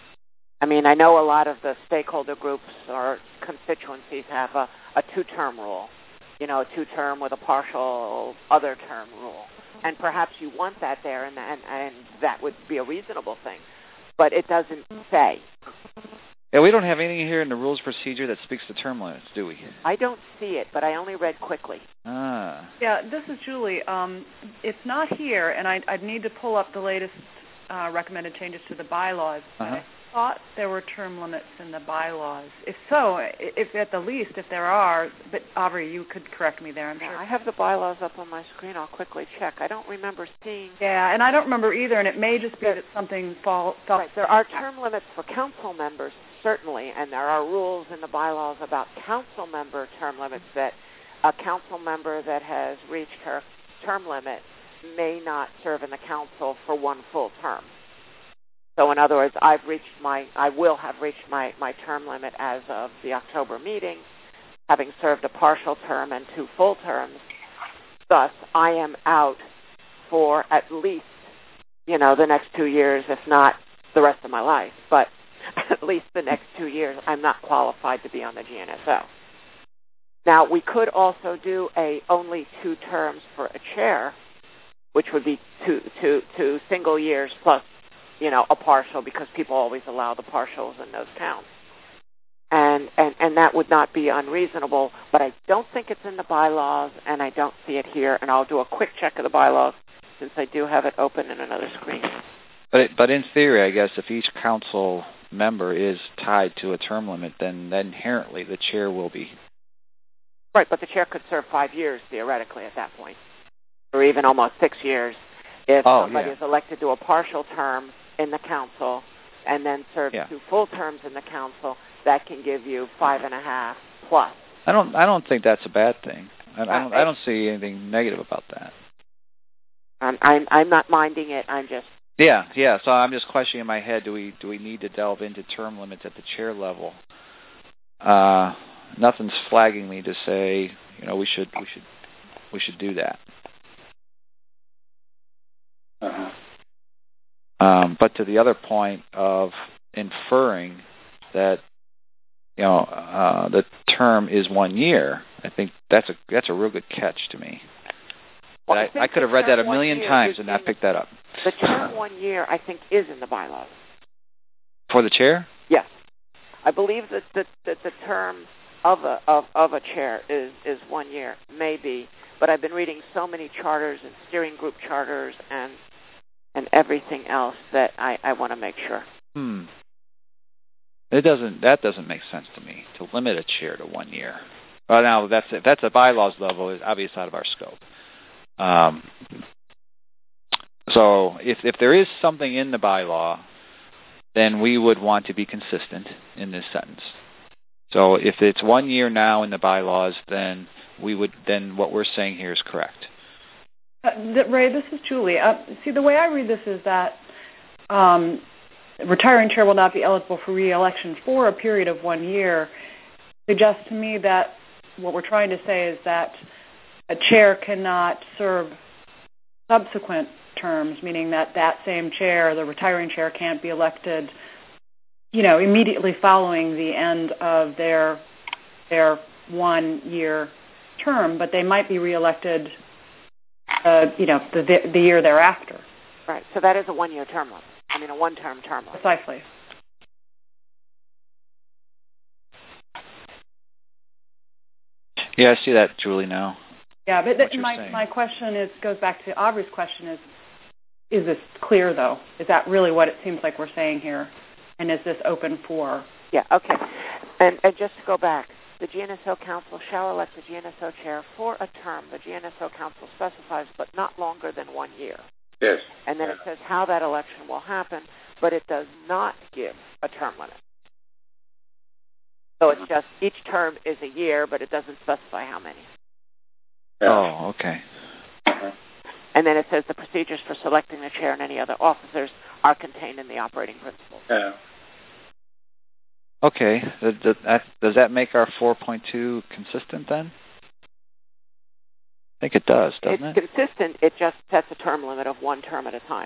I mean, I know a lot of the stakeholder groups or constituencies have a, a two-term rule, you know, a two-term with a partial other term rule. And perhaps you want that there, and, and, and that would be a reasonable thing. But it doesn't say. Yeah, we don't have anything here in the rules of procedure that speaks to term limits, do we? I don't see it, but I only read quickly. Ah. Yeah, this is Julie. Um, it's not here, and I, I'd need to pull up the latest uh, recommended changes to the bylaws. Uh-huh. I thought there were term limits in the bylaws. If so, if at the least, if there are, but Aubrey, you could correct me there, I'm Yeah, sure. I have the bylaws up on my screen. I'll quickly check. I don't remember seeing... Yeah, and I don't remember either, and it may just be that something fall, fell... Right, there are term limits for council members, certainly, and there are rules in the bylaws about council member term limits that a council member that has reached her term limit may not serve in the council for one full term. So in other words, I've reached my, I will have reached my, my term limit as of the October meeting, having served a partial term and two full terms. Thus, I am out for at least, you know, the next two years, if not the rest of my life. But at least the next two years, I'm not qualified to be on the G N S O. Now, we could also do a only two terms for a chair, which would be two, two, two single years plus, you know, a partial, because people always allow the partials in those counts. And, and, and that would not be unreasonable, but I don't think it's in the bylaws, and I don't see it here, and I'll do a quick check of the bylaws since I do have it open in another screen. But it, but in theory, I guess, if each council member is tied to a term limit, then, then inherently the chair will be. Right, but the chair could serve five years, theoretically, at that point, or even almost six years if oh, somebody yeah. is elected to a partial term in the council and then serve yeah. two full terms in the council. That can give you five and a half plus. I don't. I don't think that's a bad thing. I, I don't. Uh, I don't see anything negative about that. I'm. I'm. I'm not minding it. I'm just. Yeah. Yeah. So I'm just questioning in my head: Do we? Do we need to delve into term limits at the chair level? Uh, nothing's flagging me to say, you know, we should. We should. We should do that. Uh-huh. Um, but to the other point of inferring that, you know, uh, the term is one year, I think that's a that's a real good catch to me. Well, I, I, I could have read that a million times and not picked that up. The term one year, I think, is in the bylaws. For the chair? Yes, I believe that the, that the term of a of, of a chair is is one year, maybe. But I've been reading so many charters and steering group charters and and everything else that I, I want to make sure. Hmm. It doesn't. That doesn't make sense to me to limit a chair to one year. Well, now that's if that's a bylaws level, it's obviously out of our scope. Um, so if if there is something in the bylaw, then we would want to be consistent in this sentence. So if it's one year now in the bylaws, then we would then what we're saying here is correct. Uh, th- Ray, this is Julie. Uh, see, the way I read this is that um, retiring chair will not be eligible for re-election for a period of one year. Suggests to me that what we're trying to say is that a chair cannot serve subsequent terms, meaning that that same chair, the retiring chair, can't be elected, you know, immediately following the end of their their one-year term, but they might be re-elected, uh, you know, the the year thereafter. Right. So that is a one-year term limit. I mean, a one-term term limit. Precisely. Yeah, I see that, Julie, now. Yeah, but th- my saying. my question is goes back to Aubrey's question: is is this clear though? Is that really what it seems like we're saying here? And is this open for? Yeah. Okay. And and just to go back, the G N S O Council shall elect the G N S O chair for a term the G N S O Council specifies, but not longer than one year. Yes. And then yeah. it says how that election will happen. but it does not give a term limit. So it's just each term is a year, but it doesn't specify how many. Oh, okay. And then it says the procedures for selecting the chair and any other officers are contained in the operating principles. Yeah. Okay. Does that, does that make our four point two consistent then? I think it does, doesn't it's it? It's consistent. It just sets a term limit of one term at a time.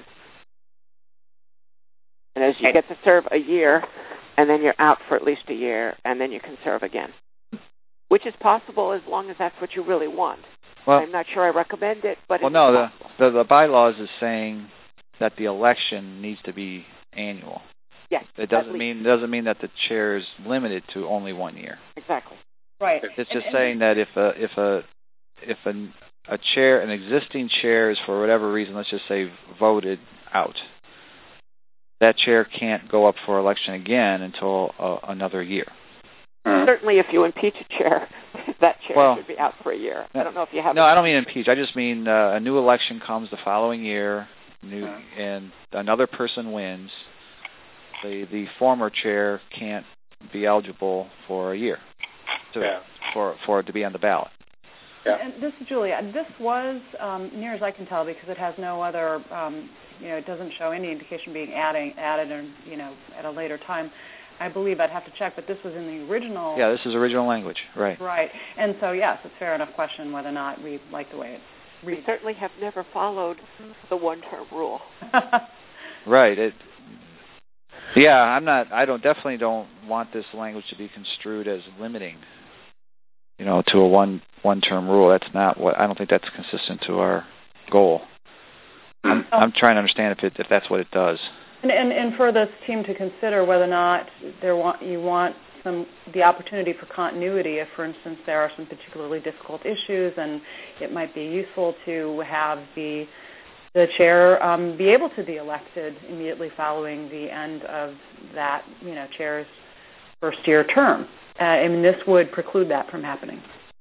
And as you get to serve a year, and then you're out for at least a year, and then you can serve again, which is possible as long as that's what you really want. Well, I'm not sure I recommend it, but well, it's no, possible. the, the the bylaws is saying that the election needs to be annual. Yes. It doesn't mean doesn't mean that the chair is limited to only one year. Exactly. Right. It's just and, saying and that if a if a if an, a chair, an existing chair is for whatever reason, let's just say voted out, that chair can't go up for election again until uh, another year. Mm-hmm. Certainly, if you impeach a chair, that chair well, should be out for a year. I don't know if you have. No, I don't mean impeach. I just mean uh, a new election comes the following year, new, mm-hmm. and another person wins. The the former chair can't be eligible for a year to, yeah. for for it to be on the ballot. Yeah. And this is Julia. This was, um, near as I can tell, because it has no other, um, you know, it doesn't show any indication being adding added, or you know, at a later time. I believe I'd have to check, but this was in the original. Yeah, this is original language, right? Right, and so yes, it's fair enough question whether or not we like the way it reads. We certainly have never followed the one-term rule. Right. It. Yeah, I'm not. I don't definitely don't want this language to be construed as limiting. You know, to a one one term rule. That's not what. I don't think that's consistent to our goal. I'm, I'm trying to understand if it if that's what it does. And, and, and for this team to consider whether or not there want, you want some the opportunity for continuity, if, for instance, there are some particularly difficult issues, and it might be useful to have the the chair um, be able to be elected immediately following the end of that, you know, chair's first year term. Uh, I mean, this would preclude that from happening.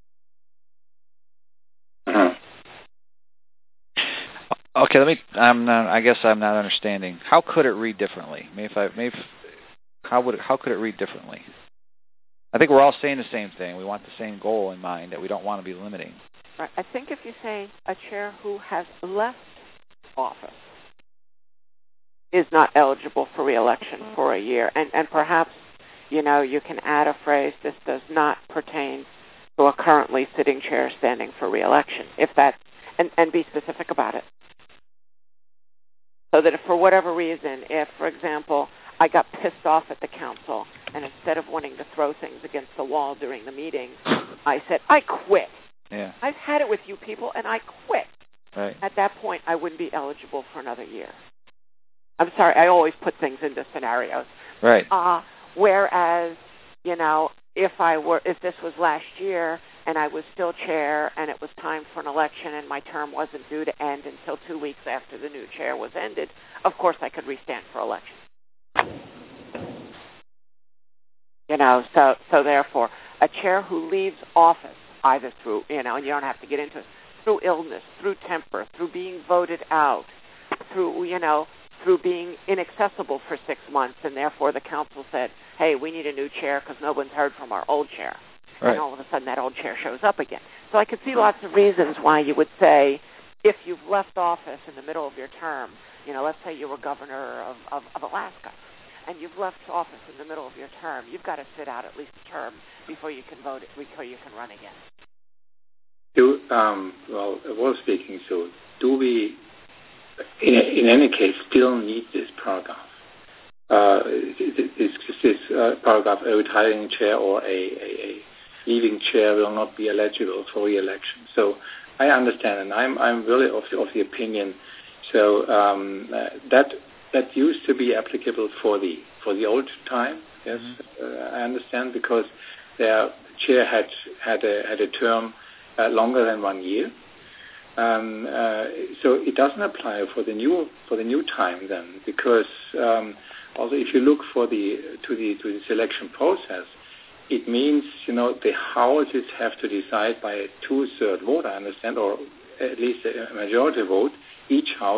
Okay, let me. I'm not. I guess I'm not understanding. How could it read differently? Maybe if I. Maybe. How would? It, how could it read differently? I think we're all saying the same thing. We want the same goal in mind, that we don't want to be limiting. Right. I think if you say a chair who has left office is not eligible for re-election for a year, and and perhaps, you know, you can add a phrase: "This does not pertain to a currently sitting chair standing for re-election." If that, and and be specific about it. So that if for whatever reason, if, for example, I got pissed off at the council, and instead of wanting to throw things against the wall during the meeting, I said, I quit. Yeah. I've had it with you people, and I quit. Right. At that point, I wouldn't be eligible for another year. I'm sorry, I always put things into scenarios. Right. Uh, whereas, you know, if I were, if this was last year, and I was still chair, and it was time for an election, and my term wasn't due to end until two weeks after the new chair was ended, of course I could restand for election. You know, so so therefore, a chair who leaves office, either through, you know, and you don't have to get into it, through illness, through temper, through being voted out, through, you know, through being inaccessible for six months, and therefore the council said, hey, we need a new chair because no one's heard from our old chair. Right. And all of a sudden that old chair shows up again. So I could see lots of reasons why you would say, if you've left office in the middle of your term, you know, let's say you were governor of, of, of Alaska, and you've left office in the middle of your term, you've got to sit out at least a term before you can vote, before you can run again. Do, um, well, I was speaking, so do we, in, in any case, still need this paragraph? Uh, this this uh, paragraph, a retiring chair or a, a, a leaving chair will not be eligible for re-election. So I understand, and I'm I'm really of the, of the opinion. So um, uh, that that used to be applicable for the for the old time. Yes, mm-hmm. uh, I understand, because their chair had had a had a term uh, longer than one year. Um, uh, so it doesn't apply for the new for the new time then, because um, also if you look for the to the to the selection process, it means, you know, the houses have to decide by a two-third vote, I understand, or at least a majority vote, each house,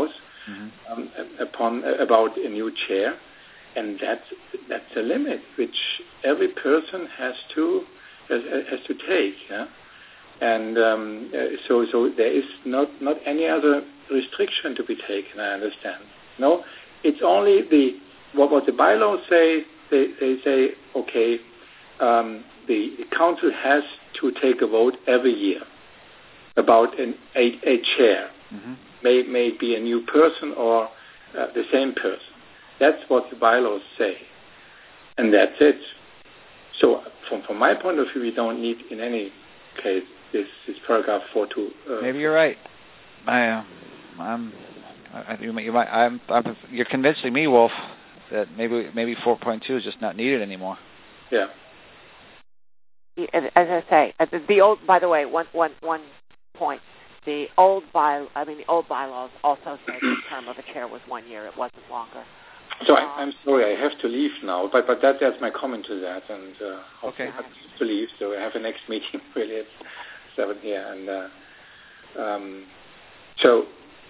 mm-hmm. um, upon about a new chair, and that's that's a limit which every person has to has, has to take. Yeah? And um, uh, so so there is not not any other restriction to be taken. I understand. No, it's only the what what the bylaws say. They they say okay, um, the council has to take a vote every year about an, a, a chair. Mm-hmm. May may be a new person or uh, the same person. That's what the bylaws say, and that's it. So from from my point of view, we don't need in any case this, this paragraph four to. Uh, Maybe you're right. I, uh, I'm. I, you, you might. I'm, I'm. You're convincing me, Wolf, that maybe maybe four point two is just not needed anymore. Yeah. As I say, the old. By the way, one one one point. The old by. I mean, the old bylaws also say the term of a chair was one year. It wasn't longer. So I, I'm sorry, I have to leave now. But but that that's my comment to that, and uh, okay. I have to leave. So I have a next meeting really at seven here, and uh, um, so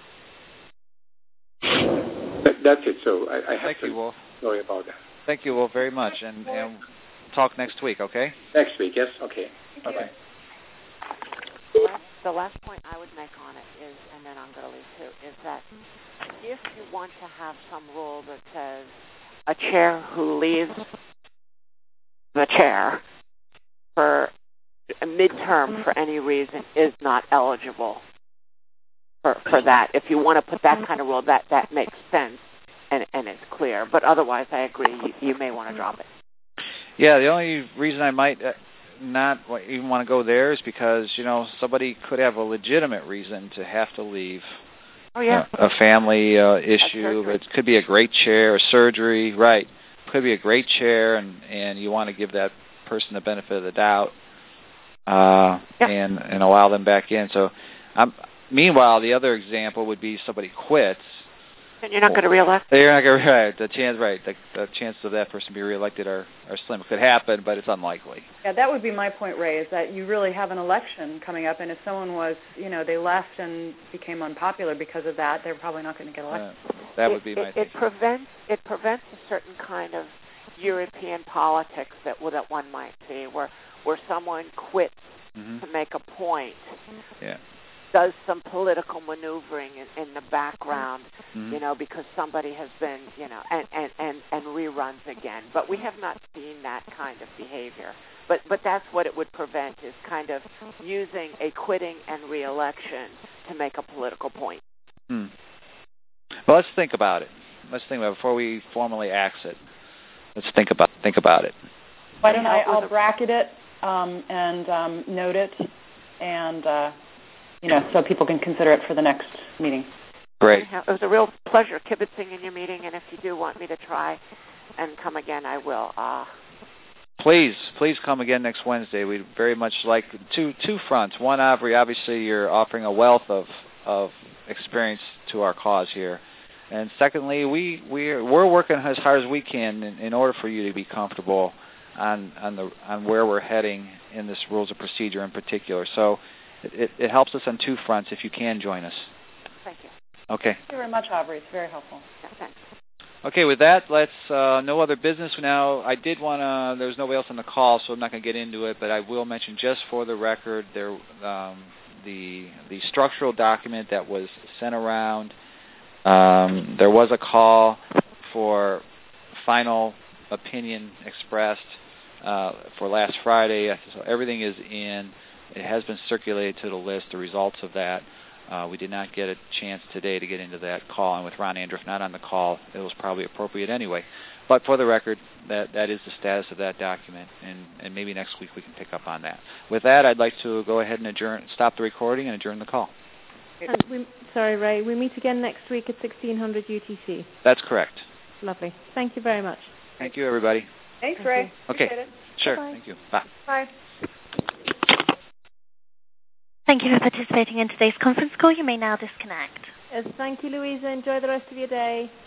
that, that's it. So I, I have Thank to. you, Wolf. Sorry about that. Thank you, Wolf, very much, and, and talk next week. Okay. Next week, yes. Okay. Okay. The last point I would make on it is, and then I'm going to leave too, is that if you want to have some rule that says a chair who leaves the chair for a midterm for any reason is not eligible for, for that. If you want to put that kind of rule, that, that makes sense and, and it's clear. But otherwise, I agree, you, you may want to drop it. Yeah, the only reason I might uh, not even want to go there is because, you know, somebody could have a legitimate reason to have to leave. Oh, yeah. A, a family uh, issue. It could be a great chair, a surgery, right. Could be a great chair, and, and you want to give that person the benefit of the doubt uh, yeah. and, and allow them back in. So, um, meanwhile, the other example would be somebody quits. And you're not going to reelect? You're not going to right. The chance, right? The, the chances of that person being reelected are, are slim. It could happen, but it's unlikely. Yeah, that would be my point, Ray. Is that you really have an election coming up, and if someone was, you know, they left and became unpopular because of that, they're probably not going to get elected. Uh, that would be it, my. It, it prevents it prevents a certain kind of European politics that that one might see, where where someone quits mm-hmm. to make a point. Yeah. Does some political maneuvering in, in the background, mm-hmm. you know, because somebody has been, you know, and, and, and, and reruns again. But we have not seen that kind of behavior. But but that's what it would prevent, is kind of using a quitting and re-election to make a political point. Hmm. Well, let's think about it. Let's think about it before we formally axe it. Let's think about think about it. Why don't I? I'll bracket it um, and um, note it, and. Uh, You know, so people can consider it for the next meeting. Great. It was a real pleasure kibitzing in your meeting, and if you do want me to try and come again, I will. Uh, please, please come again next Wednesday. We'd very much like two two fronts. One, Avery, obviously you're offering a wealth of of experience to our cause here, and secondly, we we're we're working as hard as we can in, in order for you to be comfortable on on the on where we're heading in this rules of procedure in particular. So. It, it helps us on two fronts if you can join us. Thank you. Okay. Thank you very much, Aubrey. It's very helpful. Yeah, thanks. Okay, with that, let's, uh, no other business now. I did want to, there's nobody else on the call, so I'm not going to get into it, but I will mention just for the record, there, um, the the structural document that was sent around, um, there was a call for final opinion expressed uh, for last Friday, so everything is in. It has been circulated to the list, the results of that. Uh, we did not get a chance today to get into that call, and with Ron Andruff not on the call, it was probably appropriate anyway. But for the record, that, that is the status of that document, and, and maybe next week we can pick up on that. With that, I'd like to go ahead and adjourn, stop the recording and adjourn the call. And we, sorry, Ray, we meet again next week at sixteen hundred U T C. That's correct. Lovely. Thank you very much. Thank you, everybody. Thanks, Thank Ray. you. Okay. It. Sure. Bye-bye. Thank you. Bye. Bye. Thank you for participating in today's conference call. You may now disconnect. Yes, thank you, Louisa. Enjoy the rest of your day.